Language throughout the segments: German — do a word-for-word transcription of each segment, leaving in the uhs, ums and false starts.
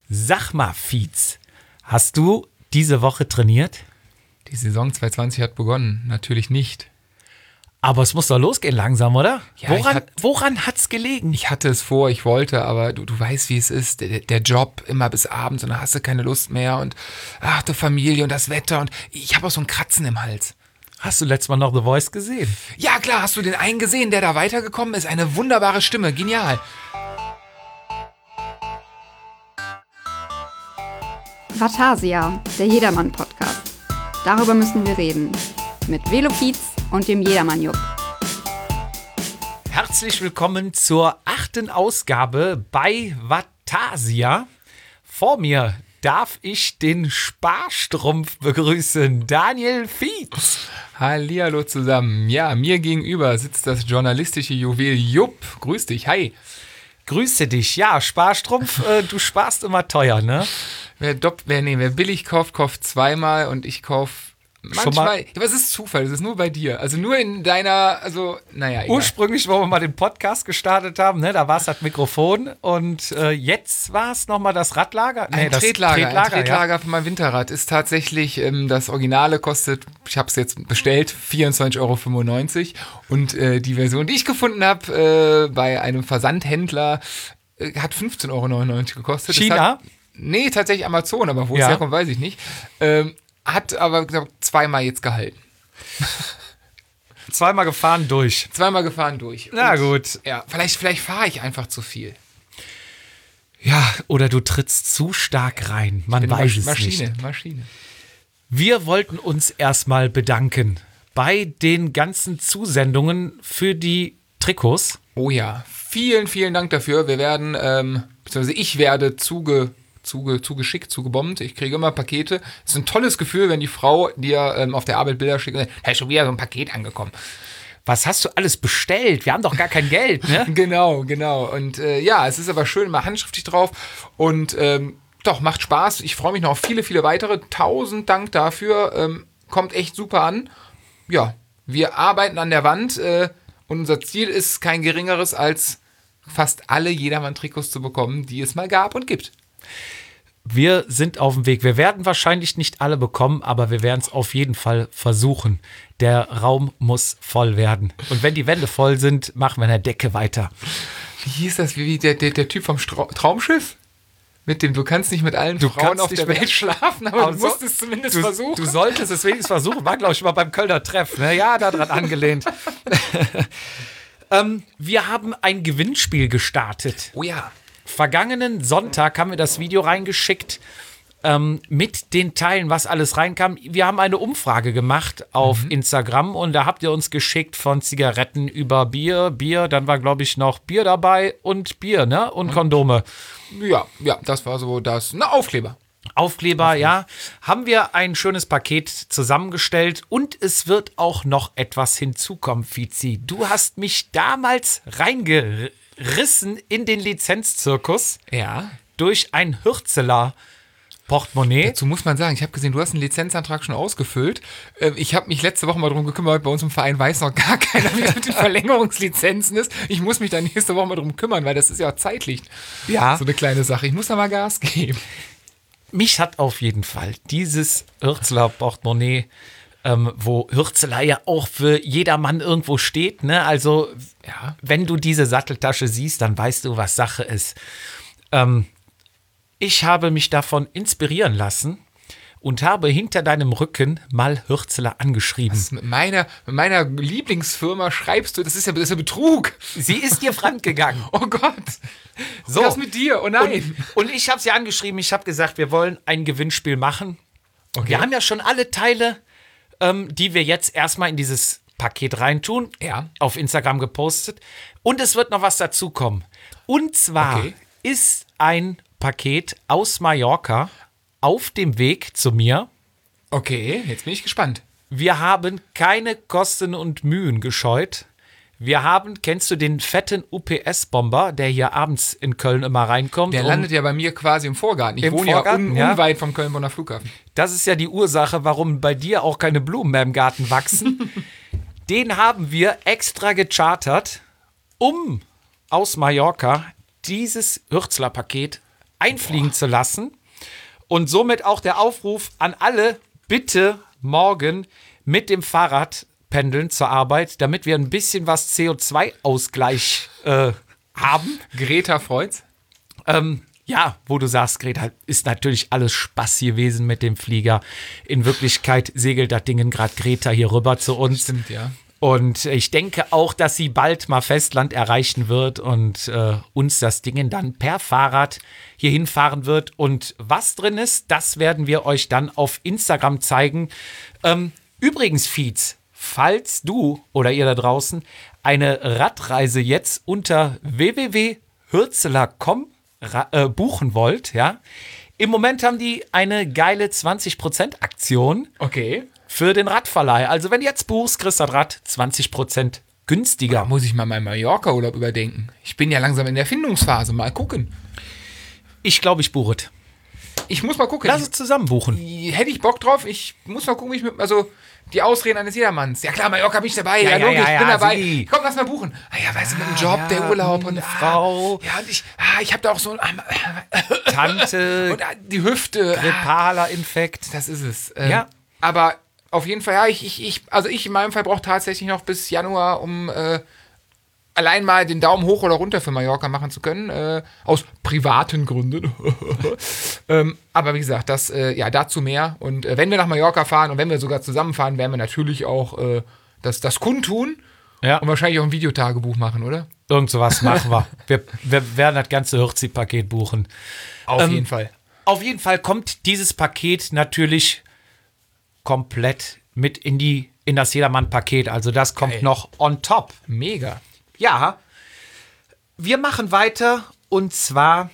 Sag mal, Fietz, hast du diese Woche trainiert? Die Saison zwanzig zwanzig hat begonnen, natürlich nicht. Aber es muss doch losgehen langsam, oder? Ja, woran, ich hat- woran hat's gelegen? Ich hatte es vor, ich wollte, aber du, du weißt, wie es ist. Der, der Job immer bis abends und dann hast du keine Lust mehr und ach, die Familie und das Wetter und ich habe auch so ein Kratzen im Hals. Hast du letztes Mal noch The Voice gesehen? Ja klar, hast du den einen gesehen, der da weitergekommen ist? Eine wunderbare Stimme, genial. Vatasia, der Jedermann-Podcast. Darüber müssen wir reden. Mit Velo Fietz und dem Jedermann-Jupp. Herzlich willkommen zur achten Ausgabe bei Vatasia. Vor mir darf ich den Sparstrumpf begrüßen, Daniel Fietz. Hallihallo zusammen. Ja, mir gegenüber sitzt das journalistische Juwel Jupp. Grüß dich, hi. Grüße dich. Ja, Sparstrumpf, äh, du sparst immer teuer, ne? Wer, dopp, wer, nee, wer billig kauft, kauft zweimal und ich kauf Schon mal- manchmal. Ja, aber es ist Zufall, es ist nur bei dir. Also nur in deiner, also, naja, egal. Ursprünglich, wo wir mal den Podcast gestartet haben, ne, da war es das Mikrofon und äh, jetzt war es nochmal das Radlager. Nee, Ein das Tretlager, ein ja. Tretlager für mein Winterrad ist tatsächlich, ähm, das Originale kostet, ich habe es jetzt bestellt, vierundzwanzig Euro fünfundneunzig und äh, die Version, die ich gefunden habe äh, bei einem Versandhändler, äh, hat fünfzehn Euro neunundneunzig gekostet. Das China? Hat, nee, tatsächlich Amazon, aber wo Ja. es herkommt, weiß ich nicht. Ähm, hat aber glaub, zweimal jetzt gehalten. Zweimal gefahren durch. Zweimal gefahren durch. Na Und, gut. Ja, vielleicht, vielleicht fahre ich einfach zu viel. Ja, oder du trittst zu stark rein. Man Bin weiß Masch- es Maschine, nicht. Maschine. Wir wollten uns erstmal bedanken bei den ganzen Zusendungen für die Trikots. Oh ja, vielen, vielen Dank dafür. Wir werden, ähm, beziehungsweise ich werde zuge, zuge, zugeschickt, zugebombt. Ich kriege immer Pakete. Es ist ein tolles Gefühl, wenn die Frau dir ähm, auf der Arbeit Bilder schickt und sagt, da ist schon wieder so ein Paket angekommen. Was hast du alles bestellt? Wir haben doch gar kein Geld, ne? Genau, genau. Und äh, ja, es ist aber schön, immer handschriftlich drauf. Und ähm, doch, macht Spaß. Ich freue mich noch auf viele, viele weitere. Tausend Dank dafür. Ähm, kommt echt super an. Ja, wir arbeiten an der Wand. Äh, und unser Ziel ist kein geringeres, als fast alle Jedermann-Trikots zu bekommen, die es mal gab und gibt. Wir sind auf dem Weg. Wir werden wahrscheinlich nicht alle bekommen, aber wir werden es auf jeden Fall versuchen. Der Raum muss voll werden. Und wenn die Wände voll sind, machen wir an der Decke weiter. Wie hieß das? Wie der, der, der Typ vom Stra- Traumschiff? Mit dem, du kannst nicht mit allen Du Frauen kannst auf nicht der mit- Welt schlafen, aber, Aber du so- musst es zumindest Du, versuchen. du solltest es wenigstens versuchen. War, glaube ich, mal beim Kölner Treff. Ne? Ja, daran angelehnt. ähm, wir haben ein Gewinnspiel gestartet. Oh ja. Vergangenen Sonntag haben wir das Video reingeschickt ähm, mit den Teilen, was alles reinkam. Wir haben eine Umfrage gemacht auf Mhm. Instagram und da habt ihr uns geschickt von Zigaretten über Bier, Bier, dann war, glaube ich, noch Bier dabei und Bier, ne? Und Kondome. Ja, ja, das war so das. Na, Aufkleber. Aufkleber, ja. Haben wir ein schönes Paket zusammengestellt und es wird auch noch etwas hinzukommen, Fizi. Du hast mich damals reingerissen in den Lizenzzirkus Ja. durch ein Hürzeler Portemonnaie. Dazu muss man sagen, ich habe gesehen, du hast einen Lizenzantrag schon ausgefüllt. Äh, Ich habe mich letzte Woche mal darum gekümmert, bei uns im Verein weiß noch gar keiner, wie das mit den Verlängerungslizenzen ist. Ich muss mich dann nächste Woche mal drum kümmern, weil das ist ja auch zeitlich Ja. so eine kleine Sache. Ich muss da mal Gas geben. Mich hat auf jeden Fall dieses Hürzeler Portemonnaie, ähm, wo Hürzeler ja auch für jedermann irgendwo steht, ne? Also, Ja. wenn du diese Satteltasche siehst, dann weißt du, was Sache ist. Ähm, ich habe mich davon inspirieren lassen und habe hinter deinem Rücken mal Hürzeler angeschrieben. Mit meiner, mit meiner Lieblingsfirma schreibst du, das ist ja, das ist ja Betrug. Sie ist dir fremdgegangen. Oh Gott. So. Was mit dir? Oh nein. Und, und ich habe sie angeschrieben, ich habe gesagt, wir wollen ein Gewinnspiel machen. Okay. Wir haben ja schon alle Teile, ähm, die wir jetzt erstmal in dieses Paket reintun, Ja. auf Instagram gepostet. Und es wird noch was dazukommen. Und zwar Okay. ist ein Paket aus Mallorca auf dem Weg zu mir. Okay, jetzt bin ich gespannt. Wir haben keine Kosten und Mühen gescheut. Wir haben, kennst du den fetten U P S-Bomber, der hier abends in Köln immer reinkommt? Der um- landet ja bei mir quasi im Vorgarten. Ich Im wohne Vorgarten, ja, un ja. unweit vom Köln-Bonner Flughafen. Das ist ja die Ursache, warum bei dir auch keine Blumen mehr im Garten wachsen. Den haben wir extra gechartert, um aus Mallorca dieses Hürzeler-Paket einfliegen zu lassen. Und somit auch der Aufruf an alle, bitte morgen mit dem Fahrrad pendeln zur Arbeit, damit wir ein bisschen was C O zwei Ausgleich äh, haben. Greta freut's. Ähm, ja, wo du sagst, Greta, ist natürlich alles Spaß gewesen mit dem Flieger. In Wirklichkeit segelt das Ding gerade Greta hier rüber zu uns. Stimmt, ja. Und ich denke auch, dass sie bald mal Festland erreichen wird und äh, uns das Ding dann per Fahrrad hier hinfahren wird. Und was drin ist, das werden wir euch dann auf Instagram zeigen. Ähm, übrigens, Feeds, falls du oder ihr da draußen eine Radreise jetzt unter w w w punkt hürzeler punkt com äh, buchen wollt, ja, im Moment haben die eine geile zwanzig Prozent Aktion. Okay. Für den Radverleih. Also wenn du jetzt buchst, kriegst du das Rad zwanzig Prozent günstiger. Da muss ich mal meinen Mallorca-Urlaub überdenken. Ich bin ja langsam in der Findungsphase. Mal gucken. Ich glaube, ich buche es. Ich muss mal gucken. Lass es zusammen buchen. Hätte ich Bock drauf. Ich muss mal gucken, wie ich mit, also die Ausreden eines Jedermanns. Ja klar, Mallorca bin ich dabei. Ja, Ja, ja, logisch, ja, ich bin ja, dabei. sie. Komm, lass mal buchen. Ah ja, weißt du, mit dem Job, ja, der Urlaub und eine ah, Frau. Ja, und ich, ah, ich habe da auch so ein, Tante, und ah, die Hüfte. Ah, grippaler Infekt. das ist es. Ähm, Ja. Aber auf jeden Fall, ja, ich, ich, ich, also ich in meinem Fall brauche tatsächlich noch bis Januar, um äh, allein mal den Daumen hoch oder runter für Mallorca machen zu können, äh, aus privaten Gründen. ähm, aber wie gesagt, das, äh, ja, dazu mehr. Und äh, wenn wir nach Mallorca fahren und wenn wir sogar zusammenfahren, werden wir natürlich auch äh, das, das kundtun Ja, und wahrscheinlich auch ein Videotagebuch machen, oder? irgend sowas machen wir. wir. Wir werden das ganze Hürzi-Paket buchen. Auf Ähm, jeden Fall. Auf jeden Fall kommt dieses Paket natürlich komplett mit in die in das Jedermann-Paket. Also das kommt Geil. noch on top. Mega. Ja, wir machen weiter und zwar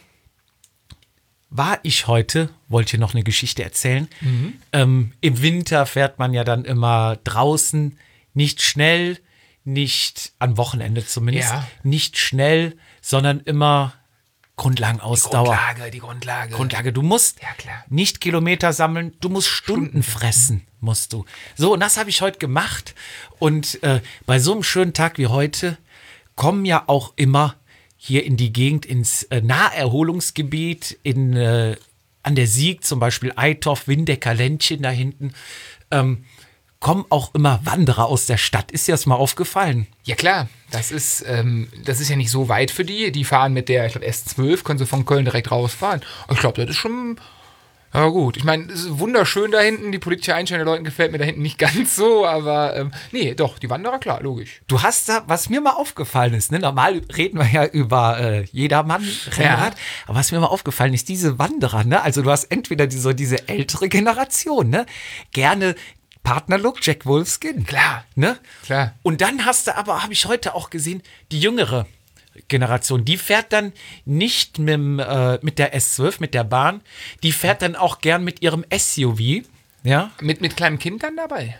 war ich heute, wollte ich noch eine Geschichte erzählen. Ähm, im Winter fährt man ja dann immer draußen, nicht schnell, nicht am Wochenende zumindest, Ja. nicht schnell, sondern immer Grundlagenausdauer. Grundlage, die Grundlage. Grundlage. Du musst Ja, klar. nicht Kilometer sammeln, du musst Stunden fressen, musst du. So, und das habe ich heute gemacht. Und äh, bei so einem schönen Tag wie heute kommen ja auch immer hier in die Gegend, ins äh, Naherholungsgebiet, in, äh, an der Sieg, zum Beispiel Eitorf, Windecker, Ländchen da hinten, ähm, kommen auch immer Wanderer aus der Stadt. Ist dir das mal aufgefallen? Ja klar, das ist, ähm, das ist ja nicht so weit für die. Die fahren mit der, ich glaube, S zwölf, können sie von Köln direkt rausfahren. Ich glaube, das ist schon, ja gut. Ich meine, es ist wunderschön da hinten. Die politische Einstellung der Leute gefällt mir da hinten nicht ganz so, aber ähm, nee, doch, die Wanderer, klar, logisch. Du hast da, was mir mal aufgefallen ist, ne, normal reden wir ja über äh, jedermann Rennrad, aber was mir mal aufgefallen ist, diese Wanderer, ne, also du hast entweder diese, diese ältere Generation, ne, gerne Partnerlook, Jack Wolfskin. Klar. Ne? Klar. Und dann hast du aber, habe ich heute auch gesehen, die jüngere Generation, die fährt dann nicht mit, dem, äh, mit der S zwölf, mit der Bahn, die fährt dann auch gern mit ihrem S U V, ja, Mit, mit kleinem Kind dann dabei?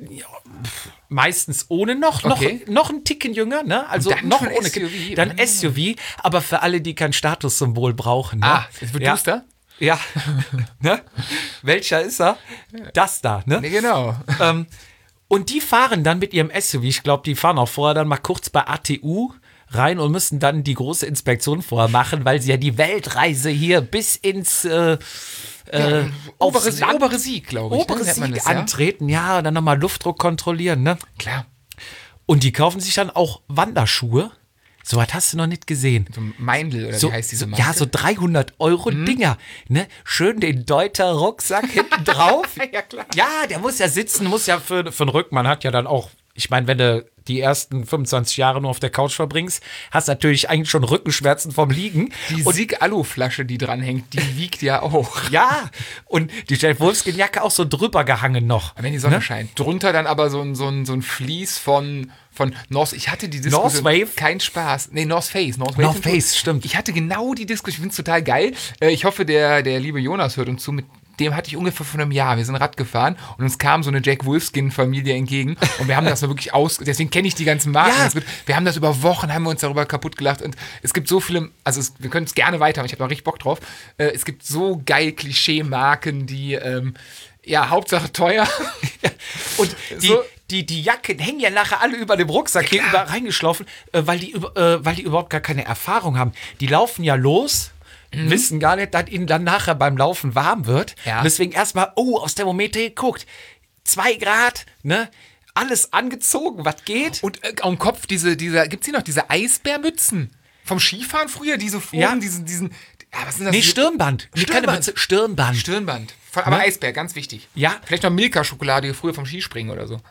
meistens ohne noch, Okay. noch, noch ein Ticken jünger, ne? Also Und dann noch schon ohne S U V. Kind. Dann Ah. S U V, aber für alle, die kein Statussymbol brauchen. Ne? Ah, es wird ja. duster? Ja. Ne? Welcher ist er? Das da, ne? Nee, genau. ähm, und die fahren dann mit ihrem S U V, ich glaube, die fahren auch vorher dann mal kurz bei A T U rein und müssen dann die große Inspektion vorher machen, weil sie ja die Weltreise hier bis ins äh, äh, Obere, aufs Land- obere Sieg, glaube ich. obere ne? Nennt man Sieg das, ja? antreten, ja, und dann nochmal Luftdruck kontrollieren, ne? Klar. Und die kaufen sich dann auch Wanderschuhe. So was hast du noch nicht gesehen. So Meindl, oder So, wie heißt diese so, Marke? ja, so dreihundert Euro Dinger. Ne? Schön den Deuter Rucksack hinten drauf. Ja, klar. Ja, der muss ja sitzen, muss ja für, für den Rücken. Man hat ja dann auch, ich meine, wenn du die ersten fünfundzwanzig Jahre nur auf der Couch verbringst, hast natürlich eigentlich schon Rückenschmerzen vom Liegen. Die Und Sieg-Alu-Flasche, die dranhängt, die wiegt ja auch. ja, und die Jack Wolfskin-Jacke auch so drüber gehangen noch. Wenn die Sonne scheint. Drunter dann aber so ein, so ein, so ein Vlies von, von North. Ich hatte die Diskussion. North Wave? Kein Spaß. Nee, North Face. North, North Wave Face, stimmt. Ich hatte genau die Diskussion. Ich finde es total geil. Äh, Ich hoffe, der, der liebe Jonas hört uns zu. Mit dem hatte ich ungefähr vor einem Jahr. Wir sind Rad gefahren und uns kam so eine Jack Wolfskin-Familie entgegen. Und wir haben das so wirklich aus. Deswegen kenne ich die ganzen Marken. Ja. Das wird, wir haben das über Wochen, haben wir uns darüber kaputt gelacht. Und es gibt so viele. Also, es, wir können es gerne weitermachen. Ich habe da richtig Bock drauf. Äh, Es gibt so geil Klischee-Marken, die. Ähm, ja, Hauptsache teuer. Und die, So. die, die Jacken hängen ja nachher alle über dem Rucksack hier über reingeschlafen, äh, weil, die, über- äh, weil die überhaupt gar keine Erfahrung haben. Die laufen ja los mhm. wissen gar nicht, dass ihnen dann nachher beim Laufen warm wird. Ja. Und deswegen erstmal, oh, aufs Thermometer geguckt. Zwei Grad, ne? Alles angezogen, was geht. Und äh, am Kopf, diese, diese, gibt's hier noch diese Eisbärmützen? Vom Skifahren früher, diese Foren, Ja. diesen, diesen, ja, was sind das? Nee, Diese- Stirnband. Nee, keine Stirnband. Mütze, Stirnband. Stirnband. Von, aber Ne? Eisbär, ganz wichtig. Ja. Vielleicht noch Milka-Schokolade früher vom Skispringen oder so.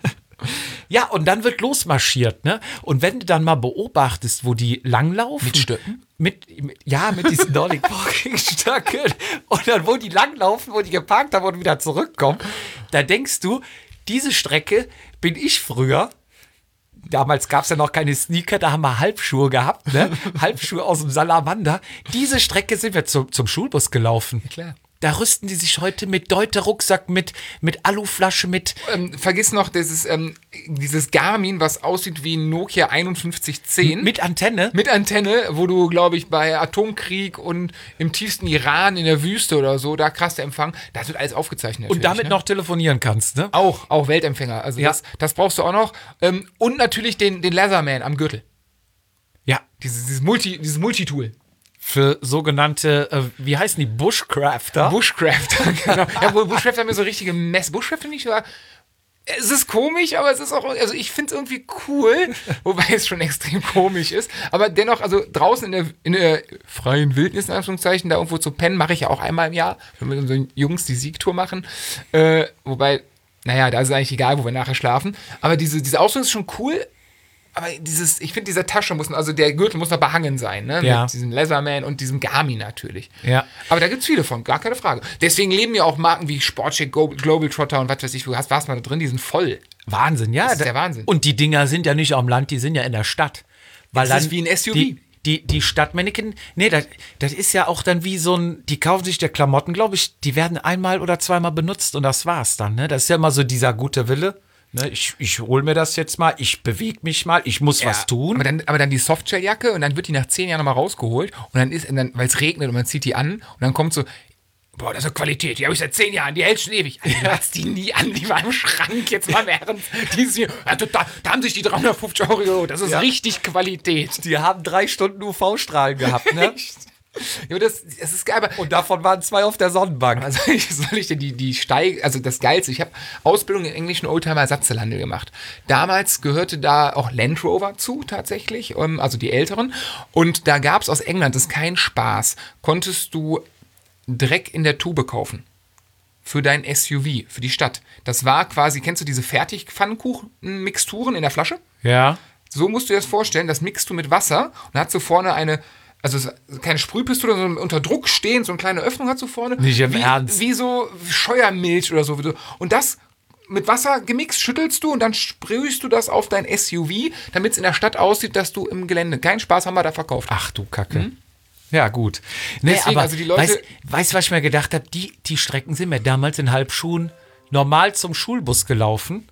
Ja, und dann wird losmarschiert, ne? Und wenn du dann mal beobachtest, wo die langlaufen. Mit Stöcken? Mit, mit, ja, mit diesen Nordic Walking Stöcken. Und dann, wo die langlaufen, wo die geparkt haben und wieder zurückkommen, da denkst du, diese Strecke bin ich früher. Damals gab es ja noch keine Sneaker, da haben wir Halbschuhe gehabt, ne? Halbschuhe aus dem Salamander. Diese Strecke sind wir zum, zum Schulbus gelaufen. Klar. Da rüsten die sich heute mit Deuter-Rucksack, mit, mit Aluflasche, mit. Ähm, vergiss noch dieses, ähm, dieses Garmin, was aussieht wie ein Nokia einundfünfzig zehn. Mit Antenne. Mit Antenne, wo du, glaube ich, bei Atomkrieg und im tiefsten Iran in der Wüste oder so, da krass der Empfang, das wird alles aufgezeichnet. Und damit ne? noch telefonieren kannst, ne? Auch, auch Weltempfänger. Also Ja. das, das brauchst du auch noch. Ähm, und natürlich den, den Leatherman am Gürtel. Ja. Dieses, dieses, Multi, dieses Multitool. Für sogenannte, äh, wie heißen die, Bushcrafter? Bushcrafter, genau. Ja, wohl Bushcrafter haben ja so richtige Mess. Bushcrafter nicht sogar. Es ist komisch, aber es ist auch, also ich finde es irgendwie cool, wobei es schon extrem komisch ist. Aber dennoch, also draußen in der, in der freien Wildnis, in Anführungszeichen, da irgendwo zu pennen, mache ich ja auch einmal im Jahr, wenn wir mit unseren Jungs die Siegtour machen. Äh, wobei, naja, da ist es eigentlich egal, wo wir nachher schlafen. Aber diese, diese Ausrüstung ist schon cool. Aber dieses, ich finde, diese Tasche muss, also der Gürtel muss noch behangen sein, ne? Ja. Mit diesem Leatherman und diesem Garmin natürlich. Ja. Aber da gibt es viele von, gar keine Frage. Deswegen leben ja auch Marken wie Sportcheck, Go- Global Trotter und was weiß ich, du hast, warst mal da drin, die sind voll. Wahnsinn, ja. Das ist da- der Wahnsinn. Und die Dinger sind ja nicht am Land, die sind ja in der Stadt. Weil Das ist dann wie ein S U V. Die, die, die Stadtmannequin, nee, das, das ist ja auch dann wie so ein, die kaufen sich der Klamotten, glaube ich, die werden einmal oder zweimal benutzt und das war's dann, ne? Das ist ja immer so dieser gute Wille. Ne, ich ich hole mir das jetzt mal, ich bewege mich mal, ich muss was tun. Aber dann, aber dann die Softshell-Jacke und dann wird die nach zehn Jahren nochmal rausgeholt und dann ist, weil es regnet und man zieht die an und dann kommt so, boah, das ist eine Qualität, die habe ich seit zehn Jahren, die hält schon ewig. Also, du hast die nie an, die war im Schrank jetzt mal während dieses hier. Also, da, da haben sich die dreihundertfünfzig Euro, das ist Ja. richtig Qualität. Die haben drei Stunden U V-Strahlen gehabt, ne? Ja, aber das, das ist geil, aber Und davon waren zwei auf der Sonnenbank. also ich soll ich denn die, die Steig, also das Geilste, ich habe Ausbildung im englischen Oldtimer-Ersatzteilhandel gemacht. Damals gehörte da auch Land Rover zu, tatsächlich, ähm, also die älteren. Und da gab es aus England, das ist kein Spaß, konntest du Dreck in der Tube kaufen. Für dein S U V, für die Stadt. Das war quasi, kennst du diese Fertigpfannkuchen-Mixturen in der Flasche? Ja. So musst du dir das vorstellen, das mixt du mit Wasser und dann hast du vorne eine, also es ist keine Sprühpistole, sondern unter Druck stehend, so eine kleine Öffnung hast du vorne. Nicht im wie, Ernst. Wie so Scheuermilch oder so. Und das mit Wasser gemixt schüttelst du und dann sprühst du das auf dein S U V, damit es in der Stadt aussieht, dass du im Gelände. Kein Spaß, haben wir da verkauft. Ach du Kacke. Ja, gut. Nee, Deswegen, aber also die Leute- weißt, weißt du, was ich mir gedacht habe? Die, die Strecken sind mir damals in Halbschuhen normal zum Schulbus gelaufen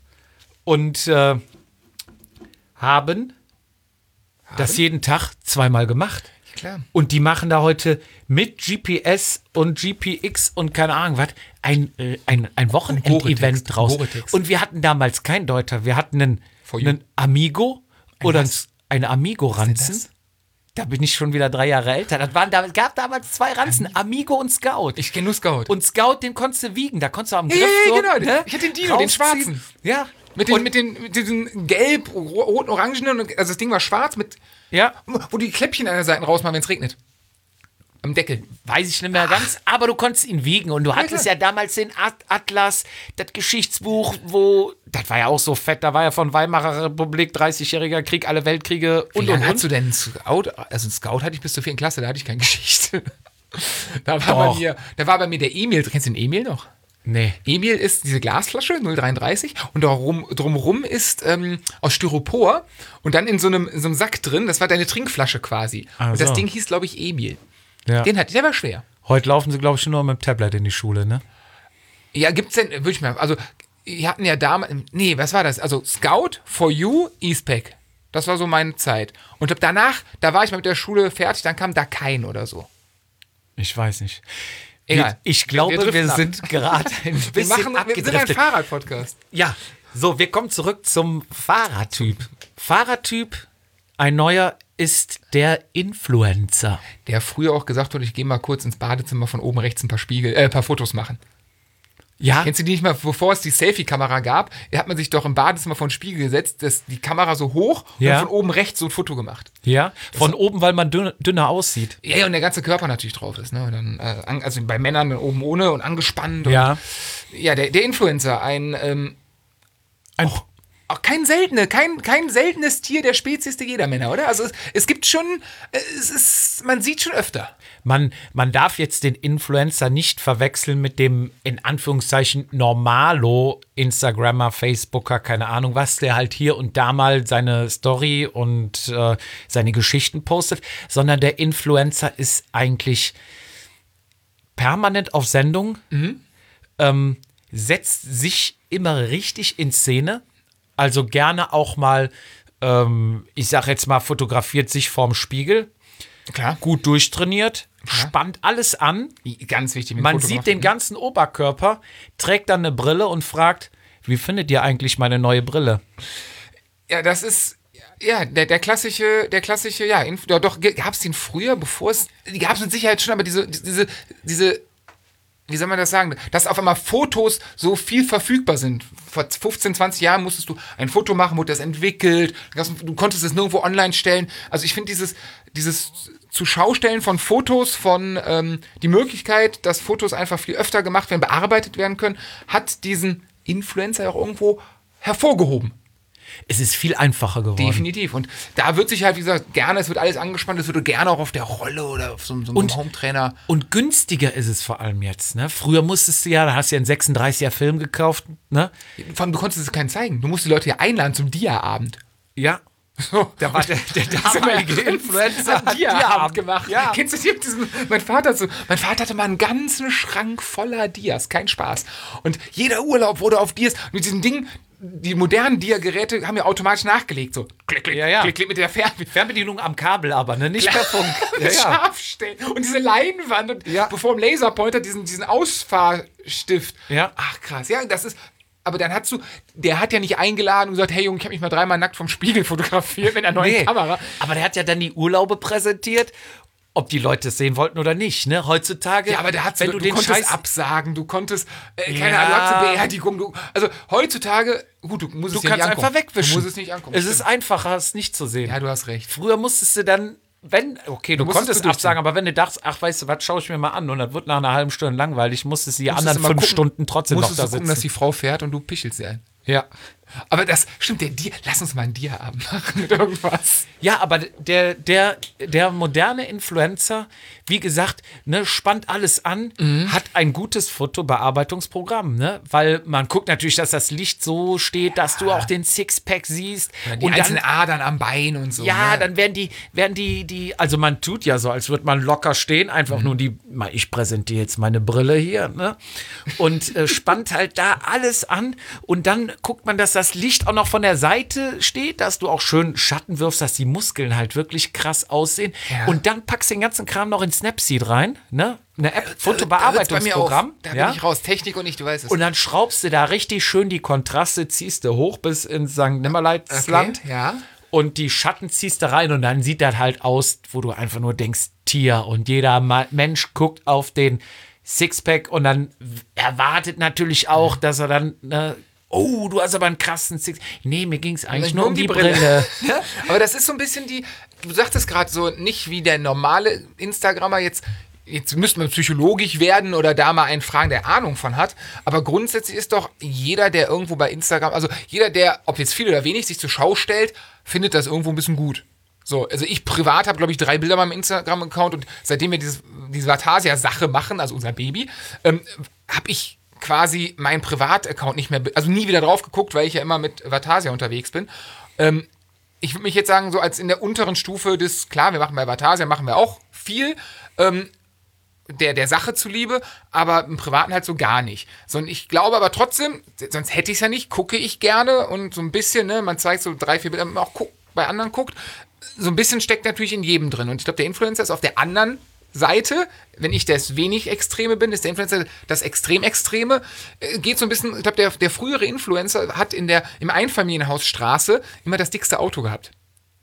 und äh, haben das jeden Tag zweimal gemacht. Klar. Und die machen da heute mit G P S und G P X und keine Ahnung was ein, äh, ein, ein Wochenendevent Gore-Tex, draus. Gore-Tex. Und wir hatten damals kein Deuter. Wir hatten einen, For you. einen Amigo oder ein, was? eine Amigo-Ranzen. das? Da bin ich schon wieder drei Jahre älter. Das waren damals, gab damals zwei Ranzen, Amigo und Scout. Ich kenne nur Scout. Und Scout, den konntest du wiegen. Da konntest du am Ja, Griff ja, so, genau. ne, Ich hatte den Dino, den rausziehen. schwarzen. Ja. Mit, den, Und- mit, den, mit diesen gelb, ro- roten, orangenen, also das Ding war schwarz, mit, Ja. wo die Kläppchen an der Seite rausmachen, wenn es regnet. Am Deckel. Weiß ich nicht mehr ganz, aber du konntest ihn wiegen und du hattest klar. ja damals den At- Atlas, das Geschichtsbuch, wo, das war ja auch so fett, da war ja von Weimarer Republik, dreißigjähriger Krieg, alle Weltkriege Wie und lange und hast du und. denn einen Scout? Also einen Scout hatte ich bis zur vierten Klasse, da hatte ich keine Geschichte. Da war, Doch. bei mir, da war bei mir der Emil, kennst du den Emil noch? Nee. Emil ist diese Glasflasche, null dreiunddreißig, und darum, drumherum ist ähm, aus Styropor und dann in so, einem, in so einem Sack drin, das war deine Trinkflasche quasi. Ach und das so. Ding hieß, glaube ich, Emil. Ja. Den hatte ich, der war schwer. Heute laufen sie, glaube ich, nur mit dem Tablet in die Schule, ne? Ja, gibt's denn, würde ich mal, also, wir hatten ja damals, nee, was war das? Also, Scout, For You, Eastpack. Das war so meine Zeit. Und ab danach, da war ich mal mit der Schule fertig, dann kam da kein oder so. Ich weiß nicht. Egal. Ich glaube, Wir wir, driften ab. sind gerade ein Wir, bisschen machen, wir sind ein abgedriftet. Fahrradpodcast. Ja, so, wir kommen zurück zum Fahrradtyp. Fahrradtyp, ein neuer ist der Influencer? Der früher auch gesagt hat, ich gehe mal kurz ins Badezimmer von oben rechts ein paar Spiegel, äh, ein paar Fotos machen. Ja. Kennst du die nicht mal, bevor es die Selfie-Kamera gab, hat man sich doch im Badezimmer vor den Spiegel gesetzt, das, die Kamera so hoch Ja. und von oben rechts so ein Foto gemacht. Ja, von oben, weil man dünn, dünner aussieht. Ja, ja, und der ganze Körper natürlich drauf ist. Ne? Und dann, äh, an- also bei Männern dann oben ohne und angespannt. Und, Ja. Ja, der, der Influencer, ein, ähm, ein auch, auch kein seltene, kein, kein seltenes Tier der Spezies der Jedermänner, oder? Also es, es gibt schon, äh, es ist, man sieht schon öfter. Man, man darf jetzt den Influencer nicht verwechseln mit dem, in Anführungszeichen, Normalo, Instagrammer, Facebooker, keine Ahnung was, der halt hier und da mal seine Story und äh, seine Geschichten postet, sondern der Influencer ist eigentlich permanent auf Sendung, ähm, setzt sich immer richtig in Szene, also gerne auch mal, ähm, ich sag jetzt mal, fotografiert sich vorm Spiegel, Klar. gut durchtrainiert, spannt alles an. Ganz wichtig. Mit Man Fotografen. sieht den ganzen Oberkörper, trägt dann eine Brille und fragt, wie findet ihr eigentlich meine neue Brille? Ja, das ist ja der, der klassische, der klassische, ja, Inf- ja doch, gab es den früher, bevor es, die gab es mit Sicherheit schon, aber diese, diese, diese, wie soll man das sagen, dass auf einmal Fotos so viel verfügbar sind. Vor fünfzehn, zwanzig Jahren musstest du ein Foto machen, wurde das entwickelt, du konntest es nirgendwo online stellen. Also ich finde dieses, dieses Zuschaustellen von Fotos, von ähm, die Möglichkeit, dass Fotos einfach viel öfter gemacht werden, bearbeitet werden können, hat diesen Influencer auch irgendwo hervorgehoben. Es ist viel einfacher geworden. Definitiv. Und da wird sich halt, wie gesagt, gerne, es wird alles angespannt, es wird gerne auch auf der Rolle oder auf so, so einem Und- Hometrainer. Und günstiger ist es vor allem jetzt. Ne? Früher musstest du ja, da hast du ja einen sechsunddreißiger Film gekauft. Ne? Vor allem, du konntest es keinen zeigen. Du musst die Leute ja einladen zum Dia-Abend. Ja. So. Da war der, der damalige Influencer hat Dia-Abend gemacht. Ja. Kennst du die mit diesem, mein Vater hat so, mein Vater hatte mal einen ganzen Schrank voller Dias, kein Spaß. Und jeder Urlaub wurde auf Dias, mit diesem Ding, die modernen Dia-Geräte haben ja automatisch nachgelegt, so klick, klick, Ja, ja. klick, klick mit der Fernbedienung. Fernbedienung am Kabel aber, ne? Nicht per Funk. Ja, ja. Scharf stellen. Und diese Leinwand und Ja. bevor im Laserpointer diesen, diesen Ausfahrstift. Ja. Ach krass, ja, das ist. Aber dann hast du, der hat ja nicht eingeladen und gesagt, hey Junge, ich habe mich mal dreimal nackt vom Spiegel fotografiert mit einer neuen Nee. Kamera. Aber der hat ja dann die Urlaube präsentiert, ob die Leute es sehen wollten oder nicht. Ne? Heutzutage, Ja, aber der hat wenn du, du du den konntest Scheiß absagen, du konntest, äh, keine Ja. Ahnung, du hast eine Beerdigung. Du, also heutzutage, gut, du musst Du es ja kannst nicht einfach angucken. wegwischen. Du musst es nicht angucken. Es stimmt. ist einfacher, es nicht zu sehen. Ja, du hast recht. Früher musstest du dann, wenn, okay, du, musstest konntest du durchziehen. absagen, aber wenn du dachtest, ach, weißt du was, schaue ich mir mal an und das wird nach einer halben Stunde langweilig, musstest du die Musstest anderen immer fünf gucken- Stunden trotzdem noch musstest da du sitzen. gucken, dass die Frau fährt und du pichelst sie ein. ja. Aber das stimmt, der Dia, lass uns mal einen Dia-Abend machen mit irgendwas. Ja, aber der, der, der moderne Influencer, wie gesagt, ne, spannt alles an, Mhm. hat ein gutes Fotobearbeitungsprogramm, ne? Weil man guckt natürlich, dass das Licht so steht, dass du auch den Sixpack siehst. Die und einzelnen dann, Adern am Bein und so. ja, ne? dann werden die, werden die, die, also man tut ja so, als würde man locker stehen, einfach nur die, mal, ich präsentiere jetzt meine Brille hier, ne? Und äh, spannt halt da alles an und dann guckt man, dass das Licht auch noch von der Seite steht, dass du auch schön Schatten wirfst, dass die Muskeln halt wirklich krass aussehen. Ja. Und dann packst du den ganzen Kram noch in Snapseed rein, ne? Eine App, Da hört's Fotobearbeitungsprogramm. bei mir auf. Da ja? bin ich raus. Technik und ich, du weißt es. Und dann schraubst du da richtig schön die Kontraste, ziehst du hoch bis ins Sankt Nimmerleitsland. Okay, ja. Und die Schatten ziehst du rein und dann sieht das halt aus, wo du einfach nur denkst, Tier. Und jeder Ma- Mensch guckt auf den Sixpack und dann erwartet natürlich auch, dass er dann, ne, oh, du hast aber einen krassen Six. Nee, mir ging es eigentlich nur um die Brille. Ja, aber das ist so ein bisschen die, du sagtest gerade so, nicht wie der normale Instagrammer jetzt, jetzt müsste man psychologisch werden oder da mal einen fragen, der Ahnung von hat, aber grundsätzlich ist doch jeder, der irgendwo bei Instagram, also jeder, der, ob jetzt viel oder wenig, sich zur Schau stellt, findet das irgendwo ein bisschen gut. So, also ich privat habe, glaube ich, drei Bilder in meinem Instagram-Account und seitdem wir dieses, diese Vatasia-Sache machen, also unser Baby, ähm, habe ich quasi meinen Privataccount nicht mehr, be- also nie wieder drauf geguckt, weil ich ja immer mit Vatasia unterwegs bin. Ähm, ich würde mich jetzt sagen, so als in der unteren Stufe des, klar, wir machen bei Vatasia, machen wir auch viel, ähm, der, der Sache zuliebe, aber im Privaten halt so gar nicht. So, und ich glaube aber trotzdem, sonst hätte ich es ja nicht, gucke ich gerne und so ein bisschen, ne, man zeigt so drei, vier Bilder, wenn man auch guckt, bei anderen guckt, so ein bisschen steckt natürlich in jedem drin. Und ich glaube, der Influencer ist auf der anderen Seite, wenn ich das wenig Extreme bin, ist der Influencer das Extrem-Extreme. Äh, geht so ein bisschen, ich glaube, der, der frühere Influencer hat in der, im Einfamilienhaus Straße immer das dickste Auto gehabt.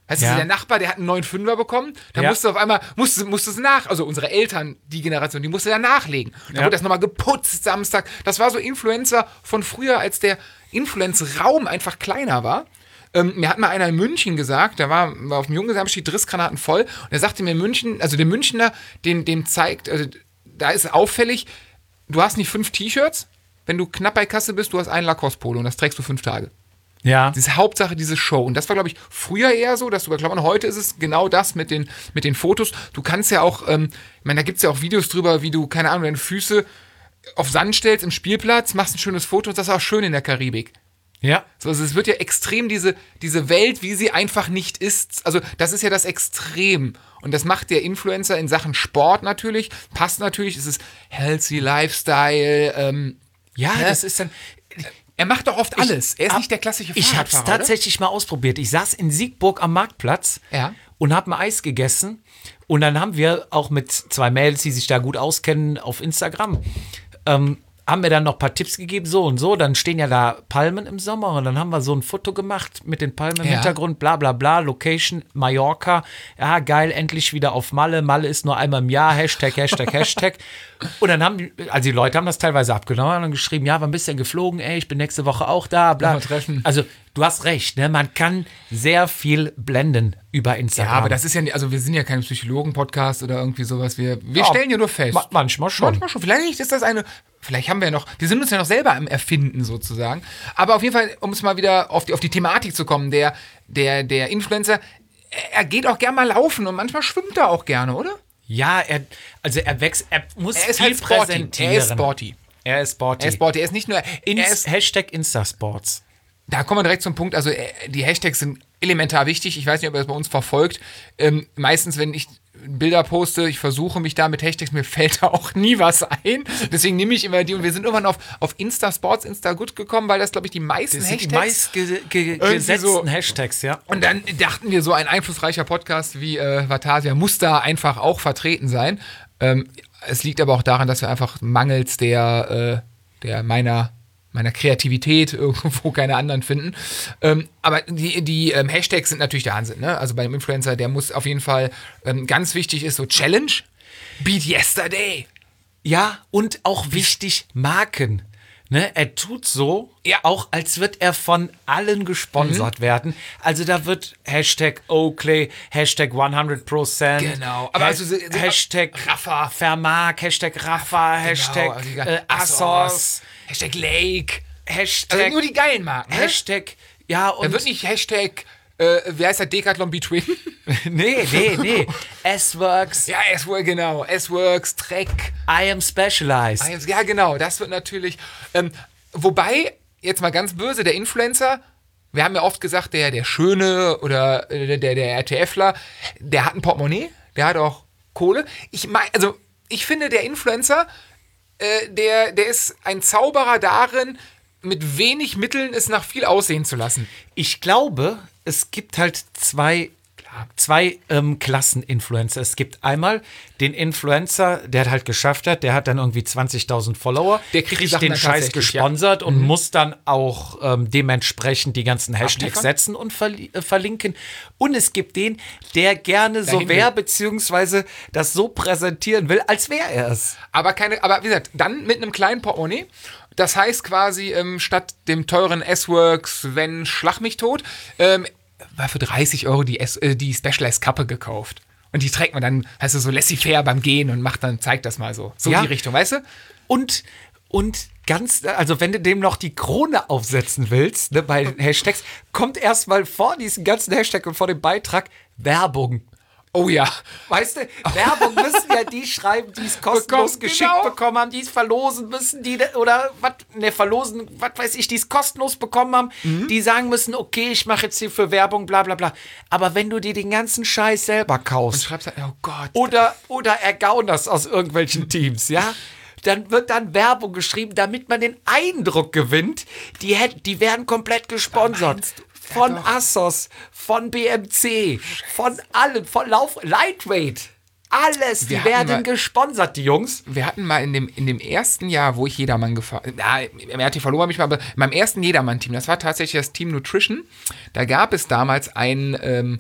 Weißt du, Ja. der Nachbar, der hat einen neuen Fünfer bekommen, dann Ja. musste auf einmal, musste, musste es nach, also unsere Eltern, die Generation, die musste dann nachlegen. Dann Ja. wurde das nochmal geputzt Samstag. Das war so Influencer von früher, als der Influence-Raum einfach kleiner war. Ähm, mir hat mal einer in München gesagt, da war, war auf dem Junggesellenabschied Drissgranaten voll, und er sagte mir, München, also der Münchner, den, dem zeigt, also da ist auffällig, du hast nicht fünf T-Shirts, wenn du knapp bei Kasse bist, du hast einen Lacoste-Polo und das trägst du fünf Tage. Ja. Das ist Hauptsache diese Show. Und das war, glaube ich, früher eher so, dass du bei Klamotten, heute ist es genau das mit den, mit den Fotos. Du kannst ja auch, ähm, ich meine, da gibt es ja auch Videos drüber, wie du, keine Ahnung, deine Füße auf Sand stellst im Spielplatz, machst ein schönes Foto und das ist auch schön in der Karibik. Ja. So, also es wird ja extrem diese, diese Welt, wie sie einfach nicht ist. Also das ist ja das Extrem. Und das macht der Influencer in Sachen Sport natürlich. Passt natürlich, es ist Healthy Lifestyle. Ähm, Ja, ne? das ist dann. Er macht doch oft alles. Er ist ab- nicht der klassische Ich habe es Fahrradfahrer, tatsächlich mal ausprobiert. Ich saß in Siegburg am Marktplatz Ja. und habe ein Eis gegessen. Und dann haben wir auch mit zwei Mädels, die sich da gut auskennen, auf Instagram, ähm, haben mir dann noch ein paar Tipps gegeben, so und so. Dann stehen ja da Palmen im Sommer und dann haben wir so ein Foto gemacht mit den Palmen im Ja. Hintergrund, bla bla bla, Location, Mallorca. Ja, geil, endlich wieder auf Malle. Malle ist nur einmal im Jahr, Hashtag, Hashtag, Hashtag. Und dann haben die, also die Leute haben das teilweise abgenommen und dann geschrieben, ja, wann bist du denn geflogen? Ey, ich bin nächste Woche auch da, bla. Mal treffen. Also du hast recht, ne? Man kann sehr viel blenden über Instagram. Ja, aber das ist ja nicht, also wir sind ja kein Psychologen-Podcast oder irgendwie sowas. Wir, wir Ja, stellen ja nur fest. ma- manchmal schon. Manchmal schon. Vielleicht ist das eine, vielleicht haben wir ja noch, wir sind uns ja noch selber am Erfinden sozusagen. Aber auf jeden Fall, um es mal wieder auf die, auf die Thematik zu kommen, der, der, der Influencer, er, er geht auch gerne mal laufen und manchmal schwimmt er auch gerne, oder? Ja, er, also er wächst, er muss Er ist viel halt sporty. präsentieren. Er ist sporty. Er ist sporty. Er ist sporty. Er ist nicht nur, er Ins, ist, Hashtag Instasports. da kommen wir direkt zum Punkt, also äh, die Hashtags sind elementar wichtig. Ich weiß nicht, ob ihr das bei uns verfolgt. Ähm, meistens, wenn ich Bilder poste, ich versuche mich da mit Hashtags, mir fällt da auch nie was ein. Deswegen nehme ich immer die und wir sind irgendwann auf, auf Insta-Sports, Insta-Good gekommen, weil das, glaube ich, die meisten Das sind die Hashtags... meist ge ge Irgendwie gesetzten so. Hashtags, ja. Und dann dachten wir, so ein einflussreicher Podcast wie äh, Vatasia muss da einfach auch vertreten sein. Ähm, es liegt aber auch daran, dass wir einfach mangels der, äh, der meiner, meiner Kreativität irgendwo keine anderen finden. Ähm, aber die, die ähm, Hashtags sind natürlich der Wahnsinn. Ne? Also beim Influencer, der muss auf jeden Fall, ähm, ganz wichtig ist so Challenge, Beat Yesterday. Ja, und auch wichtig, Marken. Ne, er tut so, Ja. auch als wird er von allen gesponsert Mhm. werden. Also da wird Hashtag Oakley, Hashtag hundert Prozent. Genau. Aber also so- so- Hashtag Rafa. Vermark, Hashtag Rafa, Hashtag Genau, also die äh, ganzen Assos, Hashtag Lake. Hashtag, Also nur die geilen Marken. Ne? Hashtag, ja, und Da wird nicht Hashtag, äh, wie heißt der, Decathlon Between? nee, nee, nee. S-Works, Ja, S-Works, genau. S-Works, Trek. I am specialized. Ja, genau. Das wird natürlich. Ähm, wobei, jetzt mal ganz böse, der Influencer, wir haben ja oft gesagt, der, der Schöne oder äh, der, der RTFler, der hat ein Portemonnaie, der hat auch Kohle. Ich mein, also, ich finde, der Influencer, äh, der, der ist ein Zauberer darin, mit wenig Mitteln es nach viel aussehen zu lassen. Ich glaube, es gibt halt zwei, zwei ähm, Klassen-Influencer. Es gibt einmal den Influencer, der halt geschafft hat, der hat dann irgendwie zwanzigtausend Follower, Der kriegt die Sachen den dann Scheiß tatsächlich, gesponsert und muss dann auch ähm, dementsprechend die ganzen Hashtags Abliefern? setzen und verli- äh, verlinken. Und es gibt den, der gerne so Dahin will. wäre, beziehungsweise das so präsentieren will, als wäre er es. Aber keine, aber wie gesagt, dann mit einem kleinen Portemonnaie. Das heißt quasi, ähm, statt dem teuren S-Works, wenn Schlag mich tot, ähm, war für dreißig Euro die, S, äh, die Specialized Kappe gekauft. Und die trägt man dann, heißt so laissez-faire beim Gehen und macht dann, zeigt das mal so. So Ja. die Richtung, weißt du? Und, und ganz, also wenn du dem noch die Krone aufsetzen willst, ne, bei den Hashtags, kommt erstmal vor diesen ganzen Hashtag und vor dem Beitrag Werbung. Oh ja. Weißt du, Werbung müssen ja die schreiben, die es kostenlos Bekommen, geschickt genau. bekommen haben, die es verlosen müssen, die, oder was, ne, verlosen, was weiß ich, die es kostenlos bekommen haben, Mhm. die sagen müssen, okay, ich mache jetzt hier für Werbung, bla bla bla. Aber wenn du dir den ganzen Scheiß selber Und kaufst, schreibst dann, oh Gott. oder, oder ergaunerst aus irgendwelchen Teams, ja? Dann wird dann Werbung geschrieben, damit man den Eindruck gewinnt, die, hätt, die werden komplett gesponsert. meinst du? Ja, Von doch. Assos, von B M C, von allem, von Lauf, Lightweight. Alles, Wir die hatten werden mal- gesponsert, die Jungs. Wir hatten mal in dem, in dem ersten Jahr, wo ich Jedermann gefahren, na, im R T V habe ich mal, aber in meinem ersten Jedermann-Team, das war tatsächlich das Team Nutrition, da gab es damals einen ähm,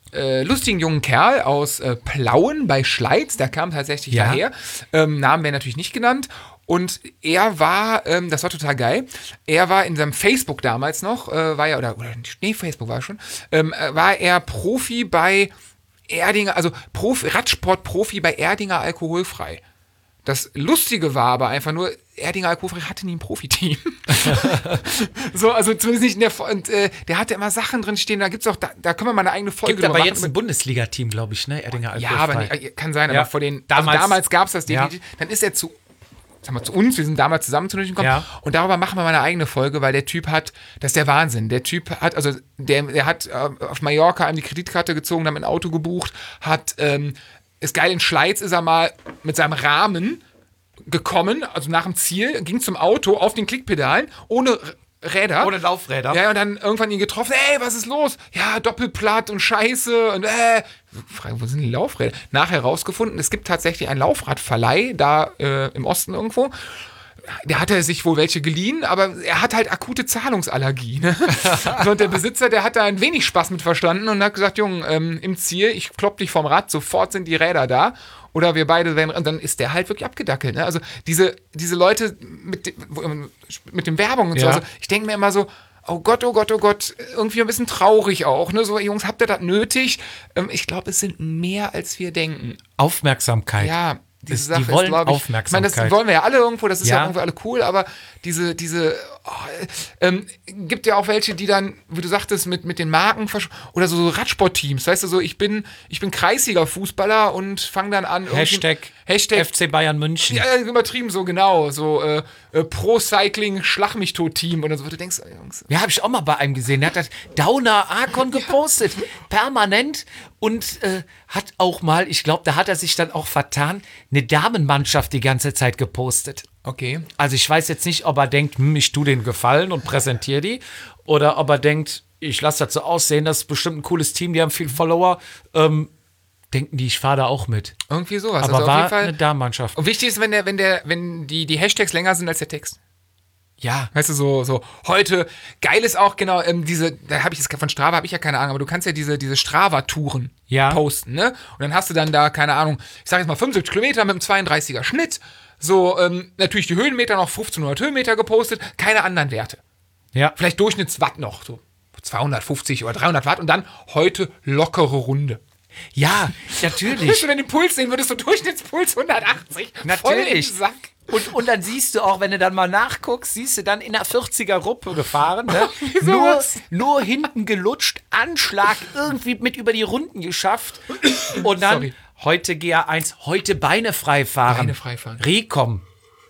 äh, lustigen jungen Kerl aus äh, Plauen bei Schleiz, der kam tatsächlich Ja. daher. Ähm, Namen werden natürlich nicht genannt. Und er war, ähm, das war total geil, er war in seinem Facebook damals noch, äh, war ja, oder, oder nee, Facebook war er schon, ähm, äh, war er Profi bei Erdinger, also Profi, Radsport-Profi bei Erdinger Alkoholfrei. Das Lustige war aber einfach nur, Erdinger Alkoholfrei hatte nie ein Profiteam. So, also zumindest nicht in der, und äh, der hatte immer Sachen drin stehen, da gibt's auch, da, da können wir mal eine eigene Folge Gibt aber drüber jetzt ein Bundesliga-Team, glaube ich, ne? Erdinger Ja, Alkoholfrei. aber nicht, kann sein, Ja. aber vor den, Damals- also damals gab's das Ja. definitiv. Dann ist er zu, sag mal, zu uns, wir sind damals zusammen zu Nötig gekommen Ja. und darüber machen wir mal eine eigene Folge, weil der Typ hat, das ist der Wahnsinn, der Typ hat, also der, der hat äh, auf Mallorca einem die Kreditkarte gezogen, dann ein Auto gebucht, hat, ähm, ist geil, in Schleiz ist er mal mit seinem Rahmen gekommen, also nach dem Ziel, ging zum Auto auf den Klickpedalen, ohne R- Räder. Ohne Laufräder. Ja, und dann irgendwann ihn getroffen, ey, was ist los? Ja, Doppelplatt und Scheiße und äh. Frage, wo sind die Laufräder? Nachher rausgefunden, es gibt tatsächlich einen Laufradverleih da äh, im Osten irgendwo. Der hatte sich wohl welche geliehen, aber er hat halt akute Zahlungsallergie. Ne? So, und der Besitzer, der hat da ein wenig Spaß mit verstanden und hat gesagt, Junge, ähm, im Ziel, ich klopp dich vom Rad, sofort sind die Räder da. Oder wir beide werden, und dann ist der halt wirklich abgedackelt. Ne? Also diese, diese Leute mit, de- wo- mit dem Werbung und so, Ja. also ich denke mir immer so, oh Gott, oh Gott, oh Gott, irgendwie ein bisschen traurig auch. Ne? So, Jungs, habt ihr das nötig? Ähm, ich glaube, es sind mehr, als wir denken. Aufmerksamkeit. Ja, diese Das- Sache die wollen ist, glaube ich, Aufmerksamkeit. Ich meine, das wollen wir ja alle irgendwo, das ist ja, Ja. irgendwo alle cool, aber diese, diese, oh, ähm, gibt ja auch welche, die dann, wie du sagtest, mit, mit den Marken versch- oder so Radsportteams, weißt du, so ich bin, ich bin Kreisliga-Fußballer und fange dann an, irgendwie- Hashtag, Hashtag F C Bayern München. ja, übertrieben so, genau, so äh, äh, Pro-Cycling Schlag mich tot Team oder so, wo du denkst, oh, Jungs, Ja, habe ich auch mal bei einem gesehen. Der hat das Downer Arcon gepostet. Permanent. Und äh, hat auch mal, ich glaube, da hat er sich dann auch vertan, eine Damenmannschaft die ganze Zeit gepostet. okay. Also ich weiß jetzt nicht, ob er denkt, hm, ich tue denen Gefallen und präsentiere die. Oder ob er denkt, ich lasse das so aussehen, das ist bestimmt ein cooles Team, die haben viel Follower. Ähm, denken die, ich fahre da auch mit. Irgendwie sowas. Aber also auf war jeden Fall. eine Damenmannschaft. Und wichtig ist, wenn der, wenn der, wenn die, die Hashtags länger sind als der Text. Ja. Weißt du, so, so, heute, geil ist auch, genau, ähm, diese, da habe ich jetzt von Strava, habe ich ja keine Ahnung, aber du kannst ja diese, diese Strava-Touren Ja. posten, ne? Und dann hast du dann da, keine Ahnung, ich sag jetzt mal fünfundsiebzig Kilometer mit einem zweiunddreißiger Schnitt, so, ähm, natürlich die Höhenmeter noch fünfzehnhundert Höhenmeter gepostet, keine anderen Werte. Ja. Vielleicht Durchschnittswatt noch, so zweihundertfundfünfzig oder dreihundert Watt und dann heute lockere Runde. Ja, Willst natürlich. du denn den Puls sehen, würdest du Durchschnittspuls hundertachtzig? Voll Natürlich. im Sack. Und, und dann siehst du auch, wenn du dann mal nachguckst, siehst du dann in der vierziger-Ruppe gefahren, ne? Wieso nur, was? nur hinten gelutscht, Anschlag irgendwie mit über die Runden geschafft. Und dann Sorry. heute G A eins, heute Beine frei fahren. Beine frei fahren. Recom.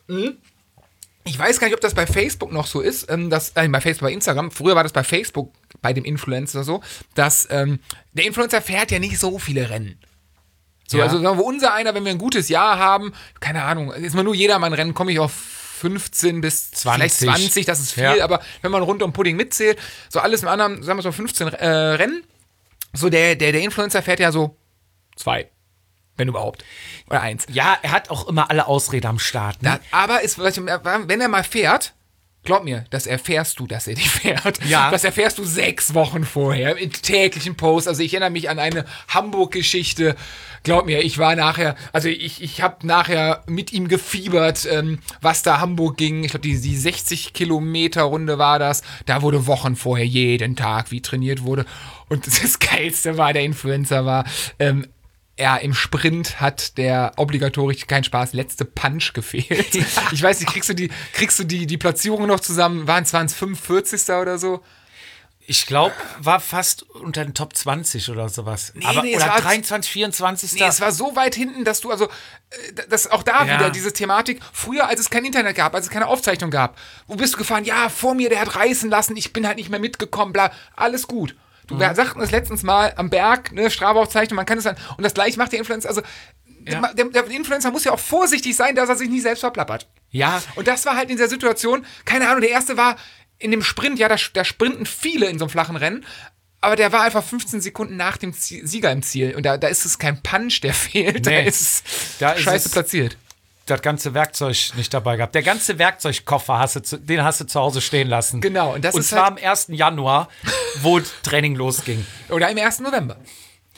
Ich weiß gar nicht, ob das bei Facebook noch so ist, ähm, dass, äh, bei Facebook, bei Instagram, früher war das bei Facebook, bei dem Influencer so, dass ähm, der Influencer fährt ja nicht so viele Rennen. So, Ja. also sagen wir, unser einer, wenn wir ein gutes Jahr haben, keine Ahnung, ist mal nur Jedermann-Rennen, komme ich auf fünfzehn bis zwanzig. vielleicht zwanzig, das ist viel, Ja. aber wenn man rund um Pudding mitzählt, so alles im anderen, sagen wir so fünfzehn äh, Rennen, so der, der, der Influencer fährt ja so zwei, wenn überhaupt, oder eins. Ja, er hat auch immer alle Ausreden am Start. Ne? Da, aber ist, was ich- wenn er mal fährt, glaub mir, das erfährst du, dass er dich fährt. Ja. Das erfährst du sechs Wochen vorher mit täglichen Posts. Also ich erinnere mich an eine Hamburg-Geschichte. Glaub mir, ich war nachher, also ich, ich habe nachher mit ihm gefiebert, ähm, was da Hamburg ging. Ich glaube, die, die sechzig Kilometer Runde war das. Da wurde Wochen vorher jeden Tag wie trainiert wurde. Und das Geilste war, der Influencer war, ähm, ja, im Sprint hat der obligatorisch, kein Spaß, letzte Punch gefehlt. Ja. Ich weiß nicht, kriegst du die, kriegst du die, die Platzierungen noch zusammen? Waren es fünfundvierzig. oder so? Ich glaube, war fast unter den Top zwanzig oder sowas. Nee, Aber, nee, es oder war- dreiundzwanzig, vierundzwanzig. Nee, es war so weit hinten, dass du, also, äh, dass auch da Ja. wieder diese Thematik, früher, als es kein Internet gab, als es keine Aufzeichnung gab, wo bist du gefahren? Ja, vor mir, der hat reißen lassen, ich bin halt nicht mehr mitgekommen, bla, alles gut. Du, Mhm. wir sagten es letztens mal am Berg, ne, Strava-Aufzeichnung, man kann es dann, und das gleich macht der Influencer, also, Ja. der, der Influencer muss ja auch vorsichtig sein, dass er sich nicht selbst verplappert. Ja, Und das war halt in dieser Situation, keine Ahnung, der erste war in dem Sprint, ja, da, da sprinten viele in so einem flachen Rennen, aber der war einfach fünfzehn Sekunden nach dem Ziel, Sieger im Ziel. Und da, da ist es kein Punch, der fehlt, da Nee. ist es Da ist scheiße es- platziert. das ganze Werkzeug nicht dabei gehabt. Der ganze Werkzeugkoffer, hast du zu, den hast du zu Hause stehen lassen. Genau, und das und ist zwar halt- am ersten Januar, wo das Training losging. Oder im ersten November.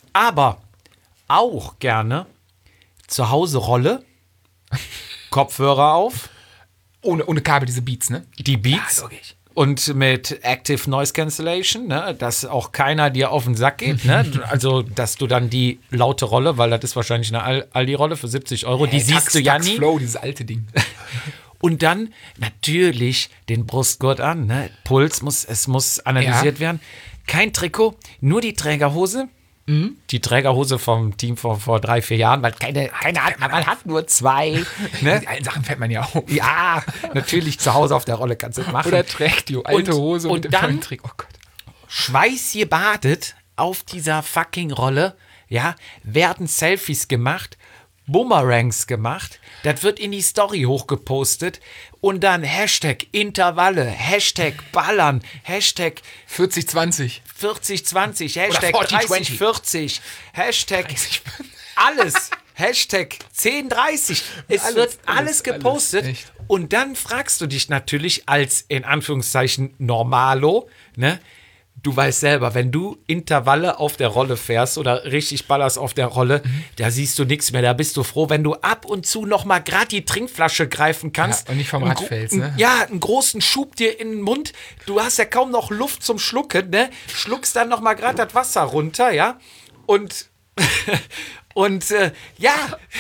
Aber auch gerne zu Hause Rolle, Kopfhörer auf, Ohne, ohne Kabel, diese Beats, ne? die Beats. Ja, logisch. Und mit Active Noise Cancellation, ne, dass auch keiner dir auf den Sack geht. Ne? Also, dass du dann die laute Rolle, weil das ist wahrscheinlich eine Al- Aldi-Rolle für siebzig Euro, die Hey, siehst Tax, du ja Tax nie. Flow, dieses alte Ding. Und dann natürlich den Brustgurt an. Ne? Puls muss, es muss analysiert Ja. werden. Kein Trikot, nur die Trägerhose. Die Trägerhose vom Team vor, vor drei, vier Jahren, weil keine, keine hat, man hat nur zwei. Ne? Die alten Sachen fällt man ja auf. Ja, natürlich zu Hause auf der Rolle kannst du das machen. Oder trägt die alte Und- Hose und mit dem dann- neuen Trick. Oh Gott. Schweißgebadet auf dieser fucking Rolle, ja, werden Selfies gemacht, Boomerangs gemacht, das wird in die Story hochgepostet und dann Hashtag Intervalle, Hashtag Ballern, Hashtag vierzig zwanzig. vierzig zwanzig, Hashtag vierzig dreißig zwanzig. vierzig, Hashtag alles, Hashtag zehn dreißig. Es Alles, wird alles, alles gepostet. alles, echt. Und dann fragst du dich natürlich als, in Anführungszeichen, Normalo, ne? Du weißt selber, wenn du Intervalle auf der Rolle fährst oder richtig ballerst auf der Rolle, Mhm. da siehst du nichts mehr. Da bist du froh, wenn du ab und zu noch mal gerade die Trinkflasche greifen kannst. Ja, und nicht vom Einen Rad gro- fällst, ne? Ja, einen großen Schub dir in den Mund. Du hast ja kaum noch Luft zum Schlucken, ne? Schluckst dann noch mal gerade das Wasser runter, ja? Und und äh, ja,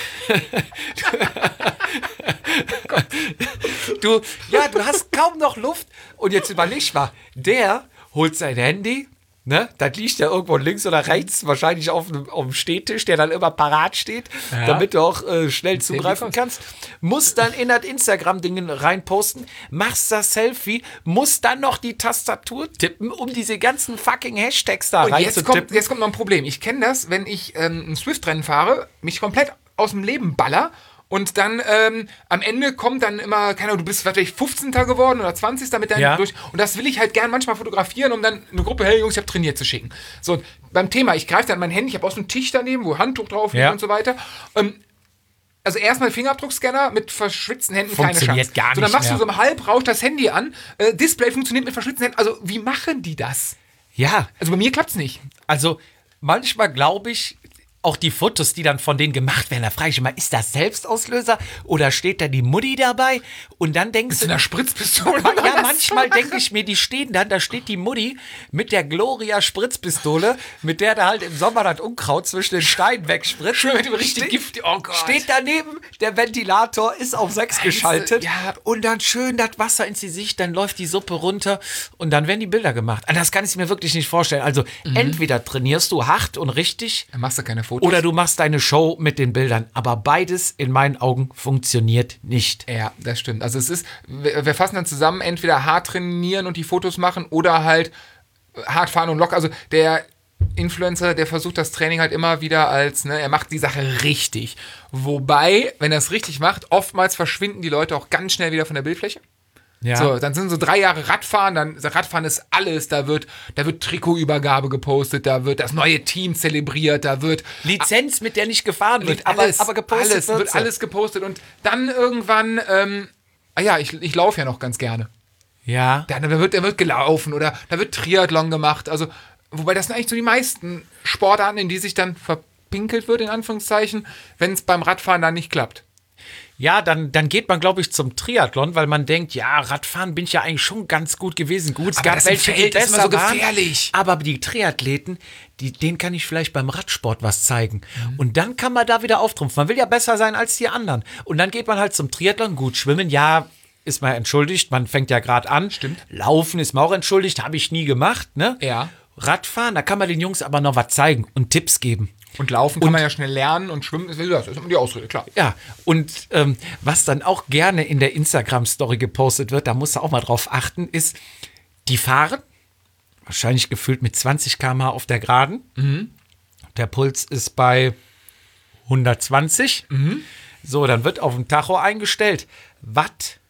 du, ja, du hast kaum noch Luft. Und jetzt überleg mal, der holt sein Handy, ne? Das liegt ja irgendwo links oder rechts, wahrscheinlich auf dem, auf dem Stehtisch, der dann immer parat steht, Ja. damit du auch äh, schnell zugreifen raus. kannst. Muss dann in das Instagram-Ding reinposten, machst das Selfie, muss dann noch die Tastatur tippen, um diese ganzen fucking Hashtags da Und jetzt kommt, reinzutippen. jetzt kommt noch ein Problem. Ich kenne das, wenn ich ähm, ein Swift-Rennen fahre, mich komplett aus dem Leben baller und dann ähm, am Ende kommt dann immer, keine Ahnung, du bist vielleicht fünfzehnter geworden oder zwanzigster mit deinem Ja. durch. Und das will ich halt gern manchmal fotografieren, um dann eine Gruppe, hey Jungs, ich habe trainiert zu schicken. So, und beim Thema, ich greife dann mein Handy, ich habe auch so einen Tisch daneben, wo Handtuch drauf liegt Ja. und so weiter. Ähm, also erstmal Fingerabdruckscanner mit verschwitzten Händen, keine Funktioniert Chance. gar so, dann nicht machst mehr. du so im Halbrausch das Handy an, äh, Display funktioniert mit verschwitzten Händen. Also wie machen die das? Ja, Also bei mir klappt's nicht. also manchmal glaube ich, auch die Fotos, die dann von denen gemacht werden, da frage ich immer, ist das Selbstauslöser oder steht da die Mutti dabei? Und dann denkst Mit du, einer Spritzpistole. ja, manchmal denke ich mir, die stehen dann, da steht die Mutti mit der Gloria Spritzpistole, mit der da halt im Sommer das Unkraut zwischen den Steinen wegspritzt. Schön mit dem richtig Steht- Gift. Oh Gott. Steht daneben, der Ventilator ist auf sechs geschaltet ja. und dann schön das Wasser ins Gesicht, dann läuft die Suppe runter und dann werden die Bilder gemacht. Also das kann ich mir wirklich nicht vorstellen. Also entweder trainierst du hart und richtig Dann machst du keine Fotos. oder du machst deine Show mit den Bildern. Aber beides in meinen Augen funktioniert nicht. Ja, das stimmt. Also es ist, wir, wir fassen dann zusammen, entweder hart trainieren und die Fotos machen oder halt hart fahren und locker. Also der Influencer, der versucht das Training halt immer wieder als, ne, er macht die Sache richtig. Wobei, wenn er es richtig macht, oftmals verschwinden die Leute auch ganz schnell wieder von der Bildfläche. Ja. So, dann sind so drei Jahre Radfahren, dann Radfahren ist alles, da wird, da wird Trikotübergabe gepostet, da wird das neue Team zelebriert, da wird Lizenz, mit der nicht gefahren wird, aber, alles, aber gepostet alles, wird wird sie. alles gepostet und dann irgendwann, ähm, ah ja, ich, ich laufe ja noch ganz gerne. Ja. Da, da, wird, da wird gelaufen oder da wird Triathlon gemacht, also, wobei das sind eigentlich so die meisten Sportarten, in die sich dann verpinkelt wird, in Anführungszeichen, wenn es beim Radfahren dann nicht klappt. Ja, dann, dann geht man, glaube ich, zum Triathlon, weil man denkt, ja, Radfahren bin ich ja eigentlich schon ganz gut gewesen. Gut, es Aber gab das im welche, die Feld ist immer besser so waren, gefährlich. aber die Triathleten, die, denen kann ich vielleicht beim Radsport was zeigen. Mhm. Und dann kann man da wieder auftrumpfen. Man will ja besser sein als die anderen. Und dann geht man halt zum Triathlon. Gut, schwimmen, ja, ist man entschuldigt. Man fängt ja gerade an. Stimmt. Laufen ist man auch entschuldigt. Habe ich nie gemacht, ne? Ja. Radfahren, da kann man den Jungs aber noch was zeigen und Tipps geben. Und laufen kann man ja schnell lernen und schwimmen ist, das ist immer die Ausrede, klar. Ja, und ähm, was dann auch gerne in der Instagram-Story gepostet wird, da musst du auch mal drauf achten, ist, die fahren, wahrscheinlich gefühlt mit zwanzig Kilometer pro Stunde auf der Geraden. Mhm. Der Puls ist bei hundertzwanzig. Mhm. So, dann wird auf dem Tacho eingestellt Watt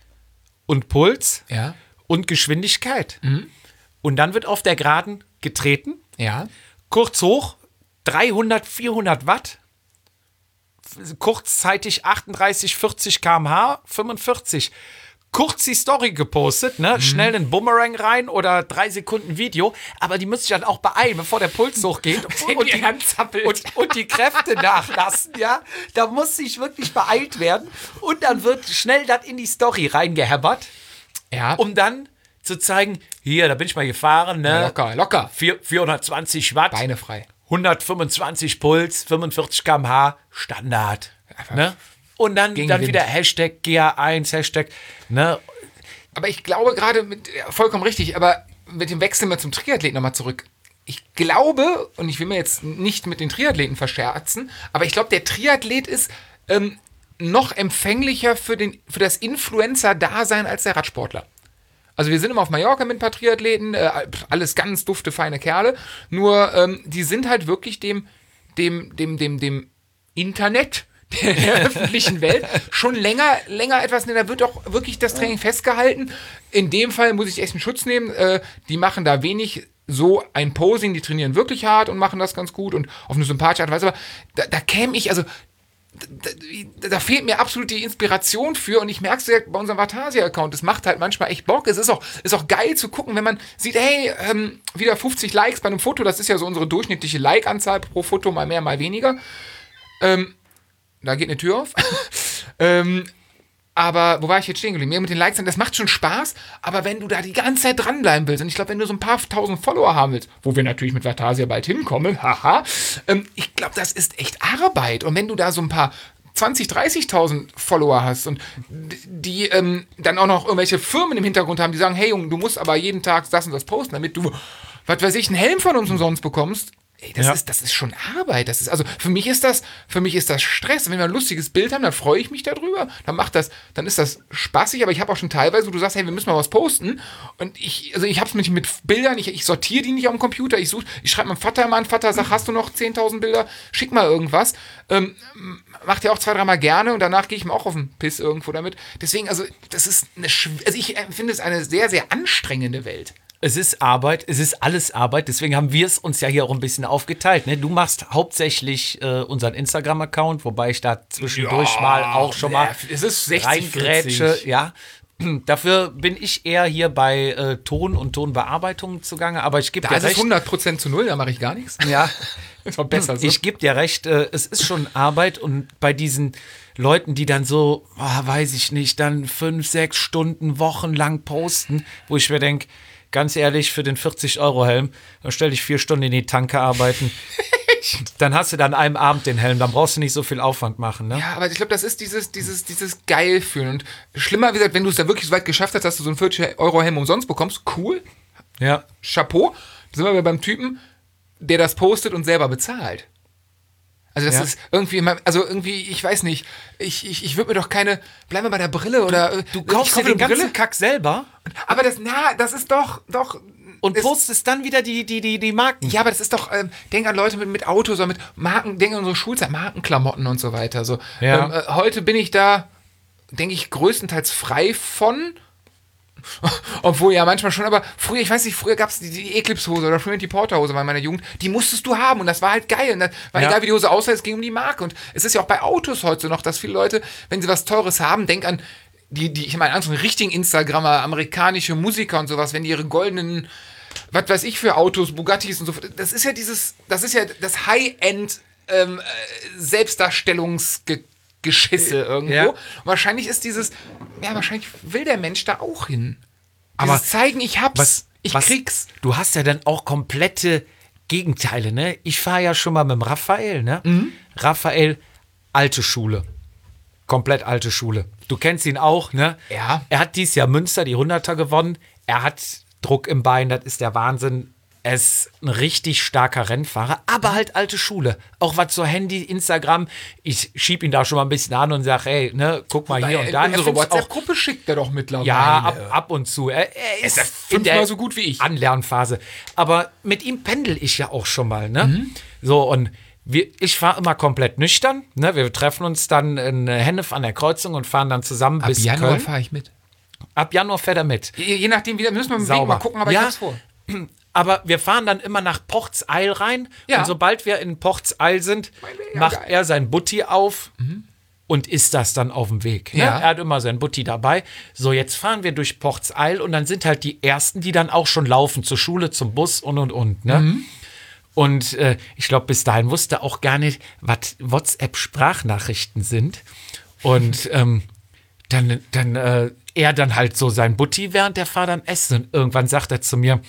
und Puls Ja. und Geschwindigkeit. Und dann wird auf der Geraden getreten, Ja. kurz hoch, dreihundert, vierhundert Watt, kurzzeitig achtunddreißig, vierzig Kilometer pro Stunde, fünfundvierzig. kurz die Story gepostet, ne? Mhm. Schnell einen Boomerang rein oder drei Sekunden Video, aber die müssen sich dann auch beeilen, bevor der Puls hochgeht und, und, die, und, und die Kräfte nachlassen, ja? Da muss sich wirklich beeilt werden und dann wird schnell das in die Story reingehämmert, ja. um dann zu zeigen, hier, da bin ich mal gefahren, ne? Ja, locker, locker. Vier, vierhundertzwanzig Watt. Beine frei. hundertfünfundzwanzig Puls, fünfundvierzig Kilometer pro Stunde, Standard, ne? Und dann, dann wieder Hashtag G A eins, Hashtag, ne? Aber ich glaube gerade, mit, ja, vollkommen richtig, aber mit dem Wechsel mal zum Triathlet nochmal zurück. Ich glaube, und ich will mir jetzt nicht mit den Triathleten verscherzen, aber ich glaube, der Triathlet ist ähm, noch empfänglicher für, den, für das Influencer-Dasein als der Radsportler. Also wir sind immer auf Mallorca mit ein paar Triathleten, äh, alles ganz dufte, feine Kerle, nur ähm, die sind halt wirklich dem, dem, dem, dem, dem Internet, der öffentlichen Welt schon länger, länger etwas, ne, da wird auch wirklich das Training festgehalten. In dem Fall muss ich echt einen Schutz nehmen. Äh, die machen da wenig so ein Posing, die trainieren wirklich hart und machen das ganz gut und auf eine sympathische Art und Weise. Aber da, da käme ich, also da, da, da fehlt mir absolut die Inspiration für und ich merke es ja bei unserem Vatasia-Account, es macht halt manchmal echt Bock. Es ist auch, ist auch geil zu gucken, wenn man sieht, hey, ähm, wieder fünfzig Likes bei einem Foto, das ist ja so unsere durchschnittliche Like-Anzahl pro Foto, mal mehr, mal weniger. Ähm, Da geht eine Tür auf. ähm, aber wo war ich jetzt stehen geblieben? Mehr mit den Likes, das macht schon Spaß, aber wenn du da die ganze Zeit dranbleiben willst, und ich glaube, wenn du so ein paar tausend Follower haben willst, wo wir natürlich mit Vatasia bald hinkommen, haha, ähm, ich glaube, das ist echt Arbeit. Und wenn du da so ein paar zwanzigtausend, dreißigtausend Follower hast und die ähm, dann auch noch irgendwelche Firmen im Hintergrund haben, die sagen, hey Junge, du musst aber jeden Tag das und das posten, damit du, was weiß ich, einen Helm von uns umsonst bekommst. Ey, das, ja. ist, das ist schon Arbeit. Das ist, also für mich ist das, für mich ist das Stress. Wenn wir ein lustiges Bild haben, dann freue ich mich darüber. Dann macht das, dann ist das spaßig, aber ich habe auch schon teilweise, wo du sagst, hey, wir müssen mal was posten. Und ich, also ich habe es mit, mit Bildern, ich, ich sortiere die nicht auf dem Computer. Ich suche, ich schreibe meinem Vater mal an, Vater, sag, hast du noch zehntausend Bilder? Schick mal irgendwas. Ähm, macht ja auch zwei, dreimal gerne und danach gehe ich mir auch auf den Piss irgendwo damit. Deswegen, also, das ist eine, also ich finde es eine sehr, sehr anstrengende Welt. Es ist Arbeit, es ist alles Arbeit, deswegen haben wir es uns ja hier auch ein bisschen aufgeteilt. Ne? Du machst hauptsächlich äh, unseren Instagram-Account, wobei ich da zwischendurch ja, mal auch schon mal es ist sechzig, reingrätsche. Ja. Dafür bin ich eher hier bei äh, Ton und Tonbearbeitung zugange, aber ich gebe dir recht. Da ist es hundert Prozent zu null, da mache ich gar nichts. Ja, das war besser so. Ich gebe dir recht, äh, es ist schon Arbeit und bei diesen Leuten, die dann so, oh, weiß ich nicht, dann fünf, sechs Stunden, wochenlang posten, wo ich mir denke, ganz ehrlich, für den vierzig-Euro-Helm, dann stell dich vier Stunden in die Tanke arbeiten. Dann hast du dann an einem Abend den Helm, dann brauchst du nicht so viel Aufwand machen. Ne? Ja, aber ich glaube, das ist dieses, dieses, dieses Geilfühlen. Und schlimmer, wie gesagt, wenn du es da wirklich so weit geschafft hast, dass du so einen vierzig-Euro-Helm umsonst bekommst, cool. Ja. Chapeau. Da sind wir beim Typen, der das postet und selber bezahlt. Also das ja. ist irgendwie, also irgendwie, ich weiß nicht, ich, ich, ich würde mir doch keine, bleib mal bei der Brille oder... Du, du kaufst dir den ganzen Kack selber? Aber das, na, das ist doch, doch... Und postest dann wieder die, die, die, die Marken. Ja, aber das ist doch, ähm, denk an Leute mit, mit Autos oder mit Marken, denk an unsere Schulzeit, Markenklamotten und so weiter. So, ja. ähm, äh, heute bin ich da, denke ich, größtenteils frei von... Obwohl ja manchmal schon, aber früher, ich weiß nicht, früher gab es die, die Eclipse-Hose oder Trinity Porter-Hose bei meiner Jugend, die musstest du haben und das war halt geil und das war ja. egal, wie die Hose aussah, es ging um die Marke und es ist ja auch bei Autos heute noch, dass viele Leute, wenn sie was Teures haben, denk an die, die ich meine, an so einen richtigen Instagrammer, amerikanische Musiker und sowas, wenn die ihre goldenen, was weiß ich für Autos, Bugattis und so, das ist ja dieses, das ist ja das High-End ähm, Selbstdarstellungsge Geschisse irgendwo. Ja. Wahrscheinlich ist dieses, ja, wahrscheinlich will der Mensch da auch hin. Aber dieses zeigen, ich hab's, was, ich was, krieg's. Du hast ja dann auch komplette Gegenteile, ne? Ich fahre ja schon mal mit dem Raphael, ne? Mhm. Raphael, alte Schule. Komplett alte Schule. Du kennst ihn auch, ne? Ja. Er hat dieses Jahr Münster, die Hunderter gewonnen. Er hat Druck im Bein, das ist der Wahnsinn. Er ist ein richtig starker Rennfahrer, aber halt alte Schule. Auch was so Handy, Instagram. Ich schieb ihn da schon mal ein bisschen an und sag, hey, ne, guck mal hier und da. Unsere WhatsApp-Gruppe schickt er doch mittlerweile. Ja, ab, ab und zu. Er, er ist, ist fünfmal so gut wie ich. Anlernphase. Aber mit ihm pendel ich ja auch schon mal, ne? Mhm. So, und wir, ich fahre immer komplett nüchtern. Ne? Wir treffen uns dann in Hennef an der Kreuzung und fahren dann zusammen ab bis Januar Köln. Ab Januar fahre ich mit. Ab Januar fährt er mit. Je, je nachdem, wie, müssen wir mit dem Weg mal gucken, aber ja, ich hab's vor. Aber wir fahren dann immer nach Pochtseil rein. Ja. Und sobald wir in Pochtseil sind, macht geil. er sein Butti auf. Mhm. und isst das dann auf dem Weg. Ne? Ja. Er hat immer sein Butti dabei. So, jetzt fahren wir durch Portseil und dann sind halt die Ersten, die dann auch schon laufen zur Schule, zum Bus und und und. Ne? Mhm. Und äh, ich glaube, bis dahin wusste er auch gar nicht, was WhatsApp-Sprachnachrichten sind. Und ähm, dann, dann äh, er dann halt so sein Butti während der Fahrt dann essen. Und irgendwann sagt er zu mir,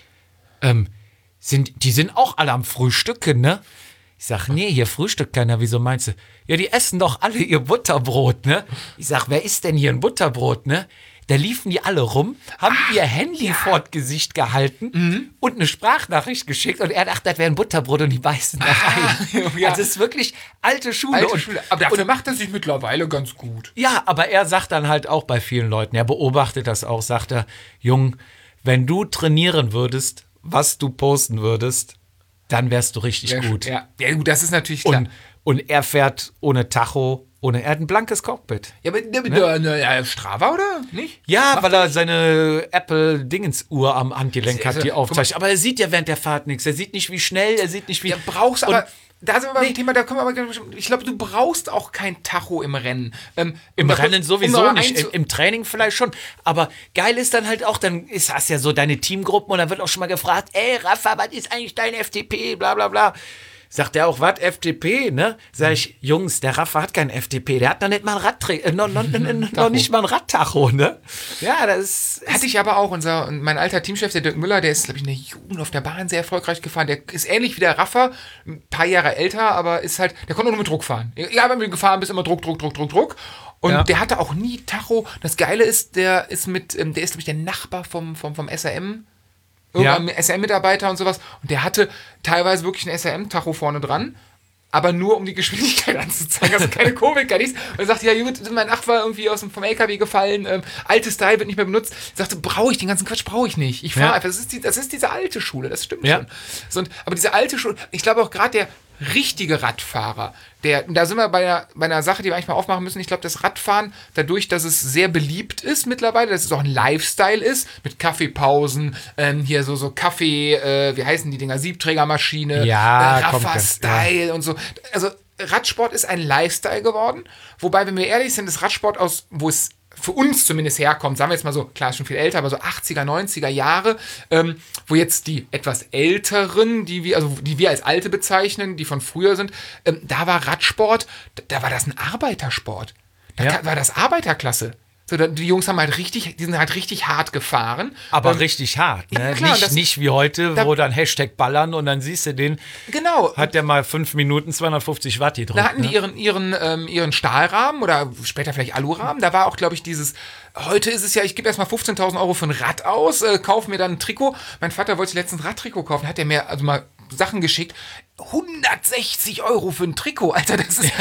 ähm, sind, die sind auch alle am Frühstücken, ne? Ich sag, nee, hier frühstückt keiner. Wieso meinst du? Ja, die essen doch alle ihr Butterbrot, ne? Ich sag, wer isst denn hier ein Butterbrot, ne? Da liefen die alle rum, haben Ach, ihr Handy ja. vor das Gesicht gehalten mhm. und eine Sprachnachricht geschickt. Und er dachte, das wäre ein Butterbrot und die beißen da rein. Ja. Also es ist wirklich alte Schule. Alte und, Schule. Aber dafür und, macht er sich mittlerweile ganz gut. Ja, aber er sagt dann halt auch bei vielen Leuten, er beobachtet das auch, sagt er, Jung, wenn du trainieren würdest, was du posten würdest, dann wärst du richtig ja, gut. Ja. ja, gut, das ist natürlich klar. Und, und er fährt ohne Tacho, ohne, er hat ein blankes Cockpit. Ja, aber ne? ne, ne, Strava, oder? Nicht? Ja, Macht weil er seine Apple-Dingens-Uhr am Handgelenk hat, die aufzeichnet. Aber er sieht ja während der Fahrt nichts. Er sieht nicht, wie schnell, er sieht nicht, wie... Ja, brauchst aber... Da sind wir beim nee. Thema, da können wir aber, ich glaube, du brauchst auch kein Tacho im Rennen. Ähm, Im dafür, Rennen sowieso um nicht, Im, im Training vielleicht schon. Aber geil ist dann halt auch, dann ist, hast ja so deine Teamgruppen und dann wird auch schon mal gefragt, ey Rafa, was ist eigentlich dein F T P, bla bla bla. Sagt er auch, was, F T P, ne? Sag ich, Jungs, der Rafa hat kein F T P, der hat noch nicht mal ein Radtra- äh, noch, noch, noch, noch nicht mal ein Radtacho, ne? Ja, das ist... Hatte ich aber auch, unser, mein alter Teamchef, der Dirk Müller, der ist, glaube ich, in der Jugend auf der Bahn sehr erfolgreich gefahren. Der ist ähnlich wie der Rafa, ein paar Jahre älter, aber ist halt, der konnte nur mit Druck fahren. Ja, wenn du gefahren bist, immer Druck, Druck, Druck, Druck, Druck. Und ja. der hatte auch nie Tacho. Das Geile ist, der ist mit, der ist, glaube ich, der Nachbar vom, vom, vom S R M. Irgendein ja. S R M-Mitarbeiter und sowas. Und der hatte teilweise wirklich ein S R M-Tacho vorne dran, aber nur um die Geschwindigkeit anzuzeigen. Also keine Komik, gar nichts. Und er sagte, ja, Junge, mein Ach war irgendwie aus dem, vom L K W gefallen, ähm, altes Teil wird nicht mehr benutzt. Ich sagte, brauche ich, den ganzen Quatsch brauche ich nicht. Ich fahre ja. einfach. Das ist, die, das ist diese alte Schule, das stimmt ja. schon. So, und, aber diese alte Schule, ich glaube auch gerade der richtige Radfahrer, der, da sind wir bei einer, bei einer Sache, die wir eigentlich mal aufmachen müssen. Ich glaube, das Radfahren, dadurch, dass es sehr beliebt ist mittlerweile, dass es auch ein Lifestyle ist, mit Kaffeepausen, ähm, hier so, so Kaffee, äh, wie heißen die Dinger, Siebträgermaschine, ja, äh, Rafa-Style ja. und so. Also Radsport ist ein Lifestyle geworden, wobei, wenn wir ehrlich sind, das Radsport aus, wo es für uns zumindest herkommt, sagen wir jetzt mal so, klar, ist schon viel älter, aber so achtziger, neunziger Jahre, ähm, wo jetzt die etwas Älteren, die wir, also die wir als Alte bezeichnen, die von früher sind, ähm, da war Radsport, da, da war das ein Arbeitersport. Da ja. war das Arbeiterklasse. So, die Jungs haben halt richtig, die sind halt richtig hart gefahren. Aber ähm, richtig hart, ne? Ja, klar, nicht, das, nicht wie heute, da, wo dann Hashtag ballern und dann siehst du den, genau. hat der mal fünf Minuten zweihundertfünfzig Watt gedrückt. Da hatten ne? die ihren, ihren, ähm, ihren Stahlrahmen oder später vielleicht Alurahmen. Da war auch, glaube ich, dieses, heute ist es ja, ich gebe erstmal fünfzehntausend Euro für ein Rad aus, äh, kaufe mir dann ein Trikot. Mein Vater wollte letztens ein Radtrikot kaufen, hat er mir also mal Sachen geschickt. hundertsechzig Euro für ein Trikot, Alter, das ist,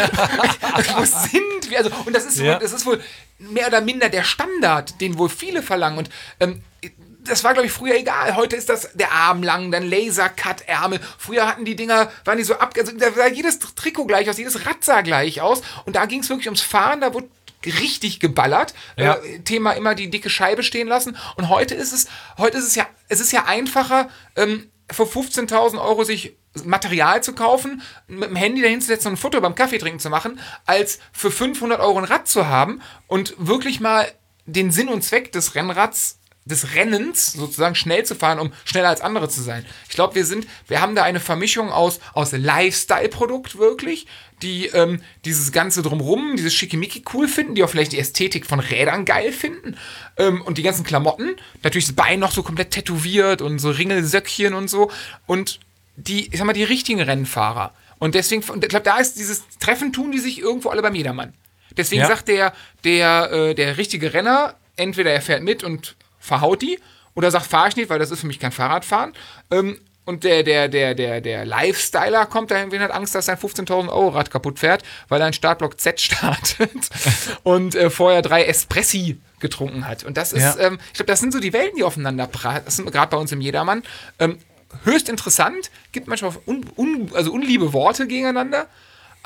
wo sind wir? Also, und das ist, ja. wohl, das ist wohl mehr oder minder der Standard, den wohl viele verlangen. Und ähm, das war, glaube ich, früher egal. Heute ist das der Arm lang, dann Laser-Cut-Ärmel. Früher hatten die Dinger, waren die so ab, also da sah jedes Trikot gleich aus, jedes Rad sah gleich aus. Und da ging es wirklich ums Fahren, da wurde richtig geballert. Ja. Äh, Thema immer die dicke Scheibe stehen lassen. Und heute ist es, heute ist es ja, es ist ja einfacher, ähm, für fünfzehntausend Euro sich Material zu kaufen, mit dem Handy dahin zu setzen und ein Foto beim Kaffee trinken zu machen, als für fünfhundert Euro ein Rad zu haben und wirklich mal den Sinn und Zweck des Rennrads, des Rennens sozusagen schnell zu fahren, um schneller als andere zu sein. Ich glaube, wir sind, wir haben da eine Vermischung aus, aus Lifestyle-Produkt wirklich, die ähm, dieses Ganze drumrum, dieses Schickimicki cool finden, die auch vielleicht die Ästhetik von Rädern geil finden ähm, und die ganzen Klamotten, natürlich das Bein noch so komplett tätowiert und so Ringelsöckchen und so und die, ich sag mal, die richtigen Rennfahrer. Und deswegen, ich glaube, da ist dieses Treffen, tun die sich irgendwo alle beim Jedermann. Deswegen ja. sagt der, der, äh, der richtige Renner, entweder er fährt mit und verhaut die, oder sagt, fahr ich nicht, weil das ist für mich kein Fahrradfahren. Ähm, und der, der, der, der, der Lifestyler kommt dahin und hat Angst, dass sein fünfzehntausend Euro Rad kaputt fährt, weil er einen Startblock Z startet und äh, vorher drei Espressi getrunken hat. Und das ist, ja. ähm, ich glaube, das sind so die Welten, die aufeinander prallen. Das sind gerade bei uns im Jedermann. Ähm, höchst interessant, gibt manchmal un, un, also unliebe Worte gegeneinander,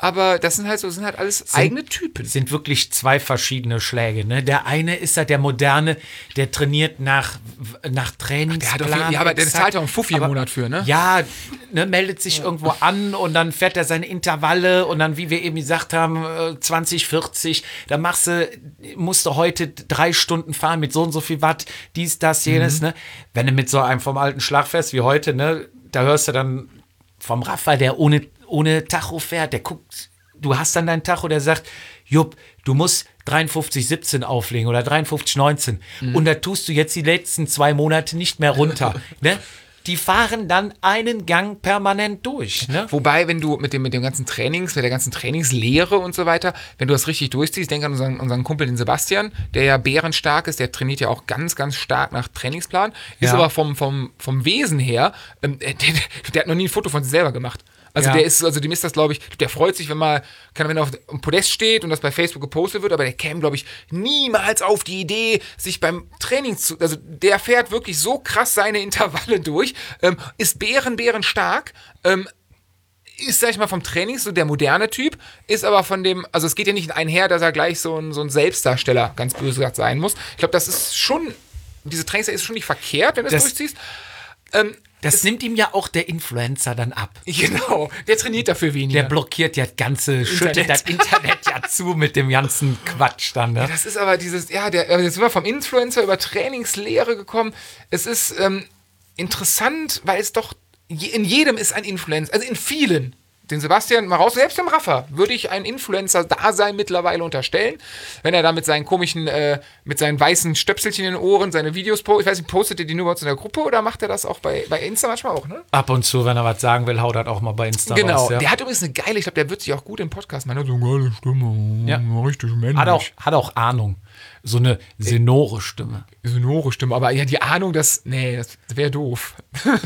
aber das sind halt so, sind halt alles sind, eigene Typen. Sind wirklich zwei verschiedene Schläge. Ne? Der eine ist ja der moderne, der trainiert nach, nach Trainingsplan. Der hat auf, ja, aber der zahlt auch einen Fuffi im Monat für, ne? Ja, ne, meldet sich ja. irgendwo an und dann fährt er seine Intervalle und dann, wie wir eben gesagt haben, zwanzig, vierzig, da machst du, musst du heute drei Stunden fahren mit so und so viel Watt, dies, das, jenes, mhm. ne? Wenn du mit so einem vom alten Schlag fährst wie heute, ne, da hörst du dann vom Rafa, der ohne, ohne Tacho fährt, der guckt, du hast dann deinen Tacho, der sagt, Jupp, du musst dreiundfünfzig siebzehn auflegen oder dreiundfünfzig neunzehn mhm. und da tust du jetzt die letzten zwei Monate nicht mehr runter, ne? Die fahren dann einen Gang permanent durch. Ne? Wobei, wenn du mit dem, mit dem ganzen Trainings, mit der ganzen Trainingslehre und so weiter, wenn du das richtig durchziehst, denk an unseren, unseren Kumpel, den Sebastian, der ja bärenstark ist, der trainiert ja auch ganz, ganz stark nach Trainingsplan, ist ja. aber vom, vom, vom Wesen her, ähm, der, der, der hat noch nie ein Foto von sich selber gemacht. Also ja. der ist, also dem ist das, glaube ich, der freut sich, wenn mal, kann, wenn er auf dem Podest steht und das bei Facebook gepostet wird, aber der käme, glaube ich, niemals auf die Idee, sich beim Training zu, also der fährt wirklich so krass seine Intervalle durch, ähm, ist bären, bären stark, ähm, ist, sag ich mal, vom Training so der moderne Typ, ist aber von dem, also es geht ja nicht einher, dass er gleich so ein, so ein Selbstdarsteller, ganz böse gesagt, sein muss. Ich glaube, das ist schon, diese Trainingslehre ist schon nicht verkehrt, wenn du das, das durchziehst. Ähm, Das nimmt ihm ja auch der Influencer dann ab. Genau, der trainiert dafür weniger. Der blockiert ja das ganze, schüttet das Internet ja zu mit dem ganzen Quatsch dann. Ne? Ja, das ist aber dieses, ja, der, jetzt sind wir vom Influencer über Trainingslehre gekommen. Es ist ähm, interessant, weil es doch, je, in jedem ist ein Influencer, also in vielen. Den Sebastian mal raus, selbst dem Rafa, würde ich ein Influencer-Dasein mittlerweile unterstellen, wenn er da mit seinen komischen, äh, mit seinen weißen Stöpselchen in den Ohren seine Videos postet. Ich weiß nicht, postet er die nur bei uns in der Gruppe oder macht er das auch bei, bei Insta manchmal auch, ne? Ab und zu, wenn er was sagen will, haut er auch mal bei Insta Genau, raus, ja. Der hat übrigens eine geile, ich glaube, der wird sich auch gut im Podcast machen. So eine geile Stimme, ja. richtig männlich. Hat auch, hat auch Ahnung. So eine sonore Stimme. Sonore Stimme, aber ja, die Ahnung, dass, nee, das wäre doof.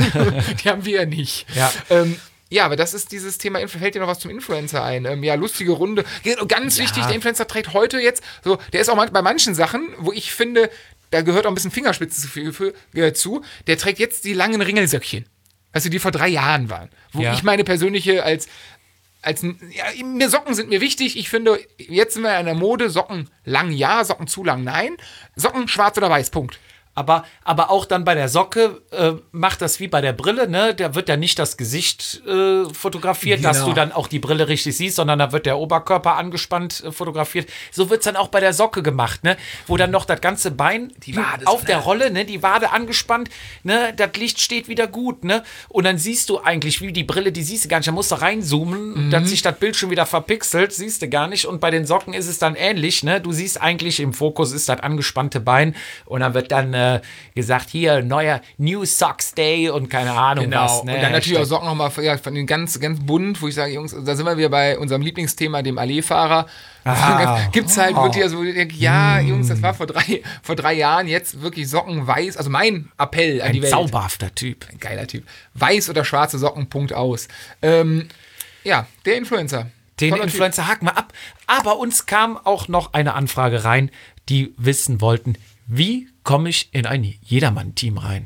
Die haben wir ja nicht. Ja. Ähm, Ja, aber das ist dieses Thema, fällt dir noch was zum Influencer ein? Ähm, ja, lustige Runde. Ganz ja. wichtig, der Influencer trägt heute jetzt, so, der ist auch bei manchen Sachen, wo ich finde, da gehört auch ein bisschen Fingerspitze zu, für, äh, zu, der trägt jetzt die langen Ringelsöckchen. Also die vor drei Jahren waren. Wo ja. ich meine persönliche als, als ja, mir Socken sind mir wichtig. Ich finde, jetzt sind wir in der Mode, Socken lang ja, Socken zu lang nein. Socken schwarz oder weiß, Punkt. Aber, aber auch dann bei der Socke äh, macht das wie bei der Brille, ne? Da wird ja nicht das Gesicht äh, fotografiert, genau. dass du dann auch die Brille richtig siehst, sondern da wird der Oberkörper angespannt äh, fotografiert. So wird es dann auch bei der Socke gemacht, ne? Wo dann noch das ganze Bein die Wade auf so, der ne? Rolle, ne? Die Wade angespannt, ne? Das Licht steht wieder gut, ne? Und dann siehst du eigentlich, wie die Brille, die siehst du gar nicht, da musst du reinzoomen, mhm. dann sich das Bild schon wieder verpixelt, siehst du gar nicht. Und bei den Socken ist es dann ähnlich, ne? Du siehst eigentlich, im Fokus ist das angespannte Bein und dann wird dann äh, gesagt, hier, neuer New Socks Day und keine Ahnung genau. was. Ne? Und dann natürlich auch Socken nochmal ja, von den ganz, ganz bunt, wo ich sage, Jungs, da sind wir wieder bei unserem Lieblingsthema, dem Allee-Fahrer. Ah. Gibt es halt Oh. wirklich, also, ja, Jungs, das war vor drei, vor drei Jahren, jetzt wirklich Socken weiß, also mein Appell an Ein die Welt. zauberhafter Typ. Ein geiler Typ. Weiß oder schwarze Socken, Punkt aus. Ähm, ja, der Influencer. Den Toller Influencer haken wir ab. Aber uns kam auch noch eine Anfrage rein, die wissen wollten, wie komme ich in ein Jedermann-Team rein?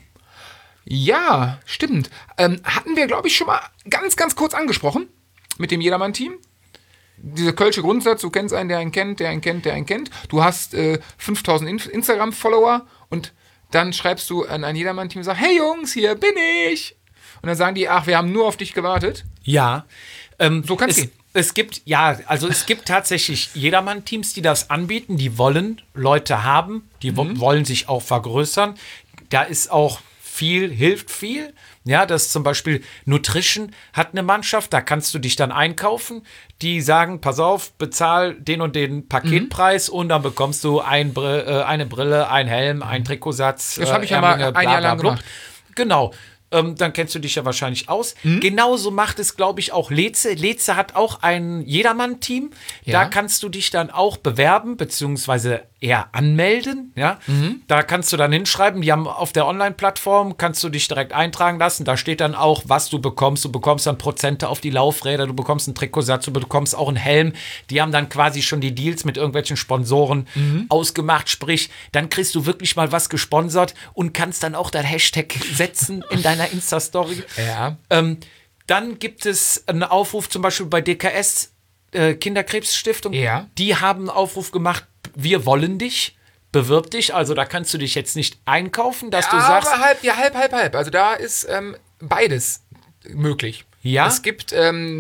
Ja, stimmt. Ähm, hatten wir, glaube ich, schon mal ganz, ganz kurz angesprochen mit dem Jedermann-Team. Dieser kölsche Grundsatz, du kennst einen, der einen kennt, der einen kennt, der einen kennt. Du hast äh, fünftausend In- Instagram-Follower und dann schreibst du an ein Jedermann-Team und sagst, hey Jungs, hier bin ich. Und dann sagen die, ach, wir haben nur auf dich gewartet. Ja. Ähm, So kann's es, gehen. Es gibt, ja, also es gibt tatsächlich Jedermann-Teams, die das anbieten, die wollen Leute haben, die wo- wollen sich auch vergrößern. Da ist auch viel, hilft viel. Ja, das zum Beispiel Nutrition hat eine Mannschaft, da kannst du dich dann einkaufen. Die sagen, pass auf, bezahl den und den Paketpreis und dann bekommst du ein Br- äh, eine Brille, ein Helm, ein Trikotsatz. Das habe ich äh, ja mal Ärmlinge, ein bla, Jahr bla, lang bla. gemacht. Genau. Ähm, dann kennst du dich ja wahrscheinlich aus. Genauso macht es, glaube ich, auch Leze. Leze hat auch ein Jedermann-Team. Ja. Da kannst du dich dann auch bewerben, beziehungsweise eher anmelden. Ja? Da kannst du dann hinschreiben, die haben auf der Online-Plattform, kannst du dich direkt eintragen lassen. Da steht dann auch, was du bekommst. Du bekommst dann Prozente auf die Laufräder, du bekommst einen Trikotsatz, du bekommst auch einen Helm. Die haben dann quasi schon die Deals mit irgendwelchen Sponsoren ausgemacht. Sprich, dann kriegst du wirklich mal was gesponsert und kannst dann auch dein Hashtag setzen in deiner Insta-Story. Ja. Ähm, dann gibt es einen Aufruf zum Beispiel bei D K S. äh, Kinderkrebsstiftung, Ja. die haben einen Aufruf gemacht, wir wollen dich, bewirb dich. Also da kannst du dich jetzt nicht einkaufen, dass du Aber sagst, halb, ja, halb, halb, halb. Also da ist ähm, beides möglich. Ja? Es gibt,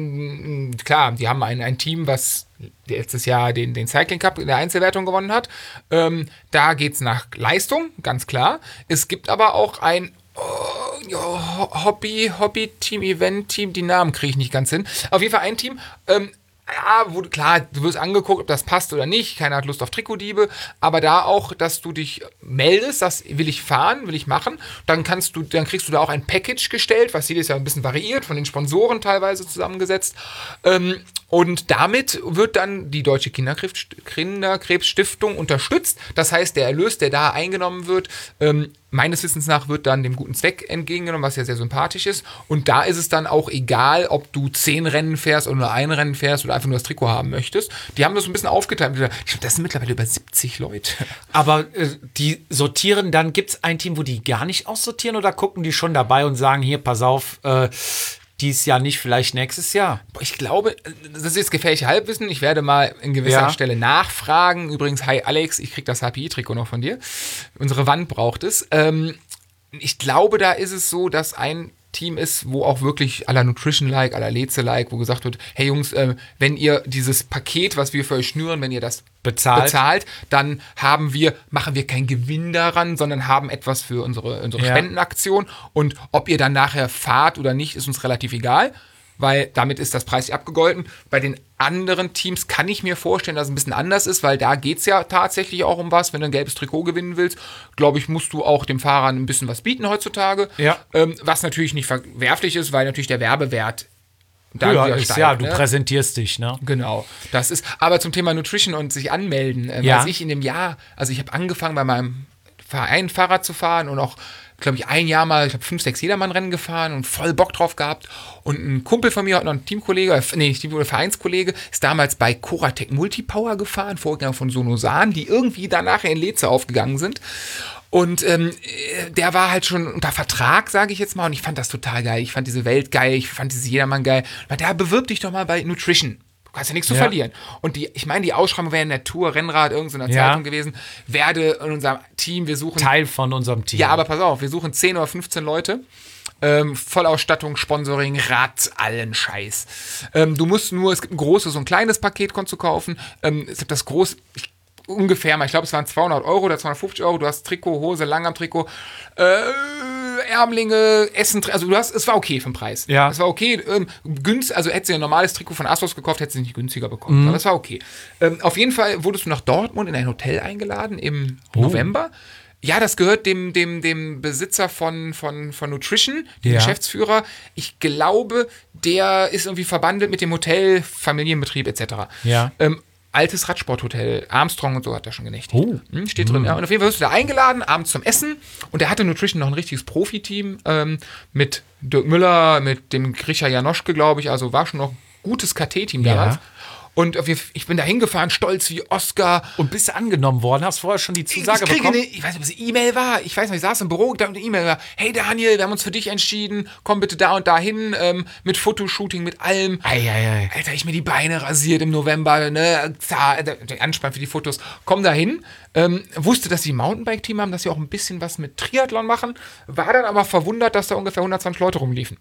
ähm, klar, die haben ein, ein Team, was letztes Jahr den, den Cycling Cup in der Einzelwertung gewonnen hat. Ähm, da geht es nach Leistung, ganz klar. Es gibt aber auch ein oh, ja, Hobby, Hobby-Team, Event-Team, die Namen kriege ich nicht ganz hin. Auf jeden Fall ein Team, ähm, ja, wo, klar, du wirst angeguckt, ob das passt oder nicht. Keiner hat Lust auf Trikotdiebe. Aber da auch, dass du dich meldest, das will ich fahren, will ich machen. Dann kannst du, dann kriegst du da auch ein Package gestellt, was jedes Jahr ein bisschen variiert, von den Sponsoren teilweise zusammengesetzt. Ähm, und damit wird dann die Deutsche Kinderkrebs, Kinderkrebsstiftung unterstützt. Das heißt, der Erlös, der da eingenommen wird, ähm, meines Wissens nach wird dann dem guten Zweck entgegengenommen, was ja sehr sympathisch ist. Und da ist es dann auch egal, ob du zehn Rennen fährst oder nur ein Rennen fährst oder einfach nur das Trikot haben möchtest. Die haben das so ein bisschen aufgeteilt. Ich glaube, das sind mittlerweile über siebzig Leute. aber äh, die sortieren dann, gibt es ein Team, wo die gar nicht aussortieren oder gucken die schon dabei und sagen, hier, pass auf, äh, dieses Jahr nicht, vielleicht nächstes Jahr? Ich glaube, das ist jetzt gefährliches Halbwissen. Ich werde mal in gewisser Ja. Stelle nachfragen. Übrigens, hi Alex, ich krieg das H P I-Trikot noch von dir. Unsere Wand braucht es. Ähm, ich glaube, da ist es so, dass ein Team ist, wo auch wirklich à la Nutrition-like, à la Leze-like, wo gesagt wird, hey Jungs, äh, wenn ihr dieses Paket, was wir für euch schnüren, wenn ihr das Bezahlt. bezahlt, dann haben wir, machen wir keinen Gewinn daran, sondern haben etwas für unsere, unsere Ja. Spendenaktion. Und ob ihr dann nachher fahrt oder nicht, ist uns relativ egal, weil damit ist das preislich abgegolten. Bei den anderen Teams kann ich mir vorstellen, dass es ein bisschen anders ist, weil da geht es ja tatsächlich auch um was. Wenn du ein gelbes Trikot gewinnen willst, glaube ich, musst du auch dem Fahrer ein bisschen was bieten heutzutage. Ja. Ähm, was natürlich nicht verwerflich ist, weil natürlich der Werbewert da Ja, wieder ist, steigt, ja, du ne? präsentierst dich, ne? Genau, das ist, aber zum Thema Nutrition und sich anmelden, äh, Ja. weiß ich in dem Jahr, also ich habe angefangen bei meinem Verein Fahrrad zu fahren und auch, glaube ich, ein Jahr mal, ich habe fünf, sechs Jedermann-Rennen gefahren und voll Bock drauf gehabt und ein Kumpel von mir, hat noch ein Teamkollege, äh, nee, nicht Teamkollege, Vereinskollege, ist damals bei Coratec Multipower gefahren, Vorgänger von Sonosan, die irgendwie danach in Leze aufgegangen sind. Und ähm, der war halt schon unter Vertrag, sage ich jetzt mal, und ich fand das total geil. Ich fand diese Welt geil, ich fand dieses Jedermann geil. Weil da bewirb dich doch mal bei Nutrition. Du kannst ja nichts zu Ja. verlieren. Und die, ich meine, die Ausschreibung wäre in der Tour, Rennrad, irgendeiner Ja. Zeitung gewesen. Werde in unserem Team, wir suchen. Teil von unserem Team. Ja, aber pass auf, wir suchen zehn oder fünfzehn Leute. Ähm, Vollausstattung, Sponsoring, Rad, allen Scheiß. Ähm, du musst nur, es gibt ein großes und ein kleines Paket, konntest du kaufen. Ähm, es gibt das große, ich, ungefähr mal, ich glaube, es waren zweihundert Euro oder zweihundertfünfzig Euro. Du hast Trikot, Hose, Langarm-Trikot, äh, Ärmlinge, Essen, also du hast, es war okay vom Preis. Ja. Es war okay, ähm, günst, also hättest du ein normales Trikot von Astros gekauft, hättest du nicht günstiger bekommen. Aber das war okay. Ähm, auf jeden Fall wurdest du nach Dortmund in ein Hotel eingeladen im November. Ja, das gehört dem, dem, dem Besitzer von, von, von Nutrition, dem Ja. Geschäftsführer. Ich glaube, der ist irgendwie verbandelt mit dem Hotel, Familienbetrieb et cetera. Ja. Ähm, altes Radsporthotel, Armstrong und so hat er schon genächtigt. Oh. Hm, steht drin, ja. Und auf jeden Fall wirst du da eingeladen, abends zum Essen. Und der hatte Nutrition noch ein richtiges Profiteam ähm, mit Dirk Müller, mit dem Grisha Janoschke, glaube ich. Also war schon noch ein gutes K T-Team Ja. damals. Und wir, ich bin da hingefahren, stolz wie Oscar. Und bist du angenommen worden? Hast vorher schon die Zusage ich kriege bekommen? eine, ich weiß nicht, ob es eine E-Mail war. Ich weiß nicht, ich saß im Büro, da eine E-Mail war, hey Daniel, wir haben uns für dich entschieden, komm bitte da und da hin, ähm, mit Fotoshooting, mit allem. Eieiei. Alter, ich mir die Beine rasiert im November, ne, Zah- der Anspann für die Fotos, komm da hin. Ähm, wusste, dass sie ein Mountainbike-Team haben, dass sie auch ein bisschen was mit Triathlon machen, war dann aber verwundert, dass da ungefähr hundertzwanzig Leute rumliefen.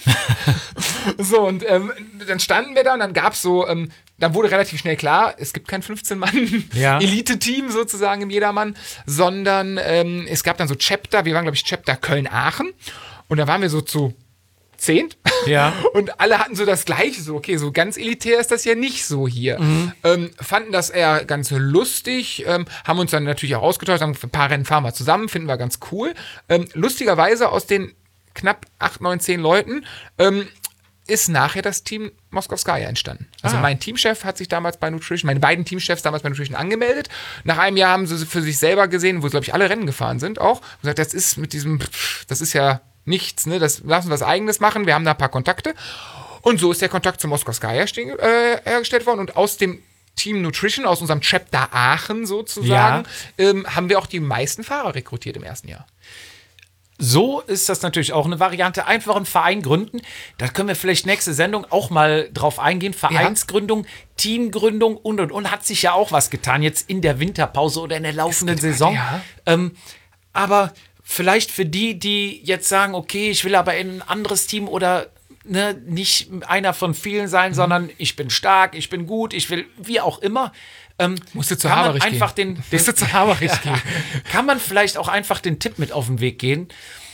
So, und ähm, dann standen wir da und dann gab es so, ähm, dann wurde relativ schnell klar, es gibt kein fünfzehn Mann Ja. Elite-Team sozusagen im Jedermann, sondern ähm, es gab dann so Chapter, wir waren, glaube ich, Chapter Köln-Aachen und da waren wir so zu zehn. Ja. Und alle hatten so das Gleiche, so, okay, so ganz elitär ist das ja nicht so hier. Mhm. Ähm, fanden das eher ganz lustig, ähm, haben uns dann natürlich auch ausgetauscht, haben ein paar Rennen fahren wir zusammen, finden wir ganz cool. Ähm, lustigerweise aus den knapp acht, neun, zehn Leuten ähm, ist nachher das Team Moskowskaja entstanden. Also Ah. mein Teamchef hat sich damals bei Nutrition, meine beiden Teamchefs damals bei Nutrition angemeldet. Nach einem Jahr haben sie für sich selber gesehen, wo, glaube ich, alle Rennen gefahren sind auch, und gesagt, das ist mit diesem, das ist ja nichts, ne? Das lassen wir was Eigenes machen, wir haben da ein paar Kontakte. Und so ist der Kontakt zu Moskowskaja stehen- äh, hergestellt worden und aus dem Team Nutrition, aus unserem Chapter Aachen sozusagen, ähm, haben wir auch die meisten Fahrer rekrutiert im ersten Jahr. So ist das natürlich auch eine Variante. Einfach einen Verein gründen. Da können wir vielleicht nächste Sendung auch mal drauf eingehen. Vereinsgründung, Teamgründung und, und, und. Hat sich ja auch was getan jetzt in der Winterpause oder in der laufenden Saison. Ja. Ähm, aber vielleicht für die, die jetzt sagen, okay, ich will aber in ein anderes Team oder ne, nicht einer von vielen sein, mhm. sondern ich bin stark, ich bin gut, ich will, wie auch immer. Ähm, Musst du zu kann man Haberich einfach gehen. den, den Musst du zu Haberich ja, gehen. Kann man vielleicht auch einfach den Tipp mit auf den Weg gehen.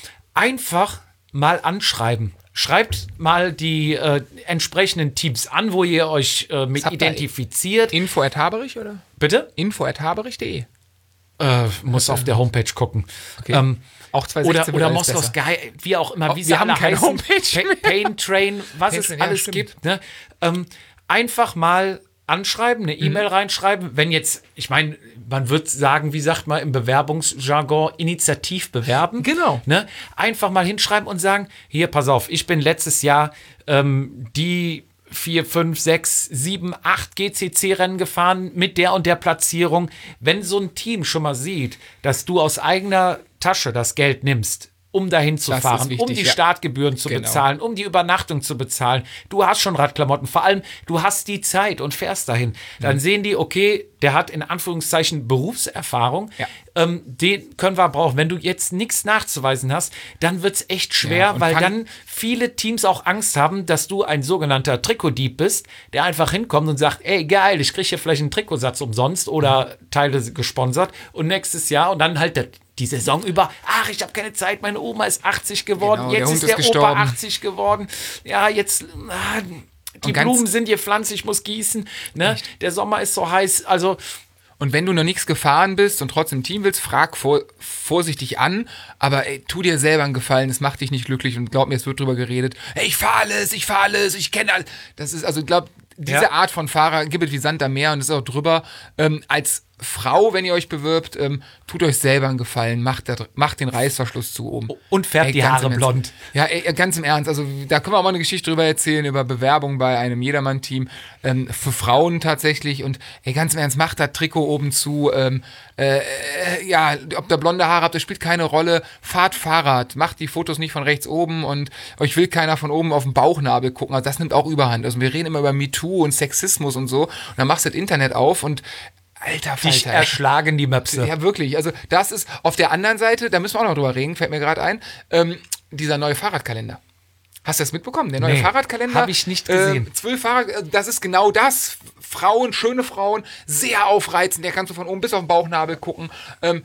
Einfach mal anschreiben. Schreibt mal die äh, entsprechenden Teams an, wo ihr euch äh, mit identifiziert. Info at Haberich, oder? Bitte? Info at haberich punkt de. Äh, muss auf der Homepage gucken. Okay. Ähm, auch zwei oder oder Moskau Sky, wie auch immer, oh, wie wir sie haben alle keine heißen. Homepage Pa- Pain Train, was Pain es Train, ja, alles stimmt. gibt. Ne? Ähm, einfach mal anschreiben, eine E-Mail Mhm. reinschreiben. Wenn jetzt, ich meine, man wird sagen, wie sagt man im Bewerbungsjargon, initiativ bewerben. Genau. Ne? Einfach mal hinschreiben und sagen, hier, pass auf, ich bin letztes Jahr ähm, die vier, fünf, sechs, sieben, acht G C C-Rennen gefahren mit der und der Platzierung. Wenn so ein Team schon mal sieht, dass du aus eigener Tasche das Geld nimmst, um dahin zu Das ist fahren, wichtig, um die ja. Startgebühren zu Genau. bezahlen, um die Übernachtung zu bezahlen. Du hast schon Radklamotten, vor allem du hast die Zeit und fährst dahin. Dann Mhm. sehen die, okay, der hat in Anführungszeichen Berufserfahrung, Ja. ähm, den können wir brauchen. Wenn du jetzt nichts nachzuweisen hast, dann wird es echt schwer, Ja, und weil fang- dann viele Teams auch Angst haben, dass du ein sogenannter Trikotdieb bist, der einfach hinkommt und sagt, ey, geil, ich kriege hier vielleicht einen Trikotsatz umsonst oder Teile gesponsert und nächstes Jahr und dann halt der die Saison über, ach, ich habe keine Zeit, meine Oma ist achtzig geworden, Genau, der jetzt Hund ist ist der gestorben. Opa achtzig geworden, ja, jetzt, ah, die Und ganz- Blumen sind gepflanzt, ich muss gießen, ne? Der Sommer ist so heiß, also Und wenn du noch nichts gefahren bist und trotzdem ein Team willst, frag vor, vorsichtig an, aber ey, tu dir selber einen Gefallen, es macht dich nicht glücklich und glaub mir, es wird drüber geredet, ey, ich fahre alles, ich fahre alles, ich kenne alles. Das ist, also ich glaube, diese Ja. Art von Fahrer gibt es wie Sand am Meer und ist auch drüber. Ähm, als Frau, wenn ihr euch bewirbt, ähm, tut euch selber einen Gefallen, macht, das, macht den Reißverschluss zu oben. und färbt die ganz Haare im Ernst. blond. Ja, ey, ganz im Ernst. Also da können wir auch mal eine Geschichte drüber erzählen, über Bewerbung bei einem Jedermann-Team ähm, für Frauen tatsächlich. Und ey, ganz im Ernst, macht das Trikot oben zu. Ähm, äh, äh, ja, ob da blonde Haare habt, das spielt keine Rolle. Fahrt Fahrrad, macht die Fotos nicht von rechts oben und euch will keiner von oben auf den Bauchnabel gucken. Also das nimmt auch Überhand. Also wir reden immer über MeToo und Sexismus und so. Und dann machst du das Internet auf und alter Dich Falter. ey. erschlagen die Möpse. Ja, wirklich. Also, das ist auf der anderen Seite, da müssen wir auch noch drüber reden, fällt mir gerade ein, ähm, dieser neue Fahrradkalender. Hast du das mitbekommen? Der neue Nee, Fahrradkalender. hab ich nicht gesehen. Äh, zwölf Fahrrad, äh, das ist genau das. Frauen, schöne Frauen, sehr aufreizend. Der kannst du von oben bis auf den Bauchnabel gucken. Ähm,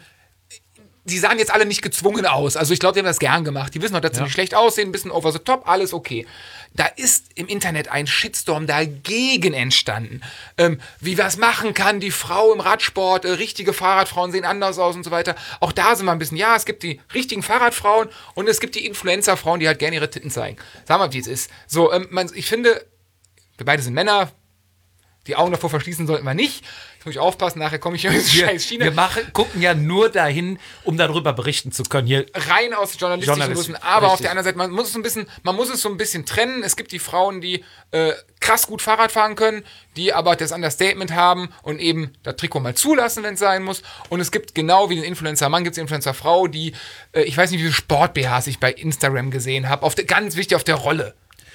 die sahen jetzt alle nicht gezwungen aus. Also ich glaube, die haben das gern gemacht. Die wissen auch, dass sie Ja. nicht schlecht aussehen, ein bisschen over the top, alles okay. Da ist im Internet ein Shitstorm dagegen entstanden. Ähm, wie was machen kann, die Frau im Radsport, äh, richtige Fahrradfrauen sehen anders aus und so weiter. Auch da sind wir ein bisschen, ja, es gibt die richtigen Fahrradfrauen und es gibt die Influencer-Frauen, die halt gerne ihre Titten zeigen. Sag mal, wie es ist. So, ähm, man, ich finde, wir beide sind Männer, die Augen davor verschließen sollten wir nicht. Jetzt muss ich aufpassen, nachher komme ich hier ins scheiß China. Wir machen, gucken ja nur dahin, um darüber berichten zu können. Hier Rein aus journalistischen Journalistisch, Gründen, aber auf richtig. der anderen Seite, man muss es so ein bisschen, man muss es so ein bisschen trennen. Es gibt die Frauen, die äh, krass gut Fahrrad fahren können, die aber das Understatement haben und eben das Trikot mal zulassen, wenn es sein muss. Und es gibt genau wie den Influencer-Mann, gibt es die Influencer-Frau, die, äh, ich weiß nicht, wie viele Sport-B Hs ich bei Instagram gesehen habe, auf der, ganz wichtig auf der Rolle.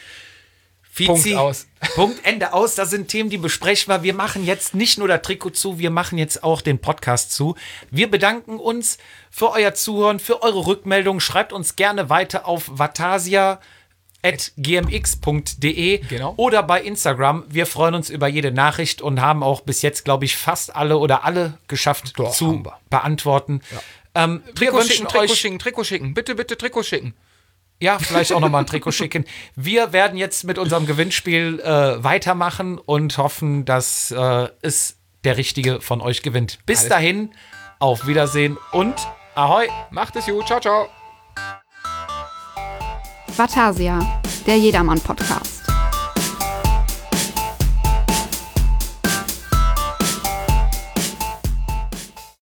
Fizi, Punkt aus. Punkt, Ende aus. Das sind Themen, die besprechbar. Wir machen jetzt nicht nur das Trikot zu, wir machen jetzt auch den Podcast zu. Wir bedanken uns für euer Zuhören, für eure Rückmeldungen. Schreibt uns gerne weiter auf vatasia at g m x punkt d e Genau. oder bei Instagram. Wir freuen uns über jede Nachricht und haben auch bis jetzt, glaube ich, fast alle oder alle geschafft Doch, zu haben wir. beantworten. Ähm, wir Trikot wünschen schicken, Trikot euch schicken, Trikot schicken. Bitte, bitte Trikot schicken. ja, vielleicht auch nochmal ein Trikot schicken. Wir werden jetzt mit unserem Gewinnspiel äh, weitermachen und hoffen, dass äh, es der Richtige von euch gewinnt. Bis Alles. dahin, auf Wiedersehen und Ahoi! Macht es gut. Ciao, ciao. Vatasia, der Jedermann-Podcast.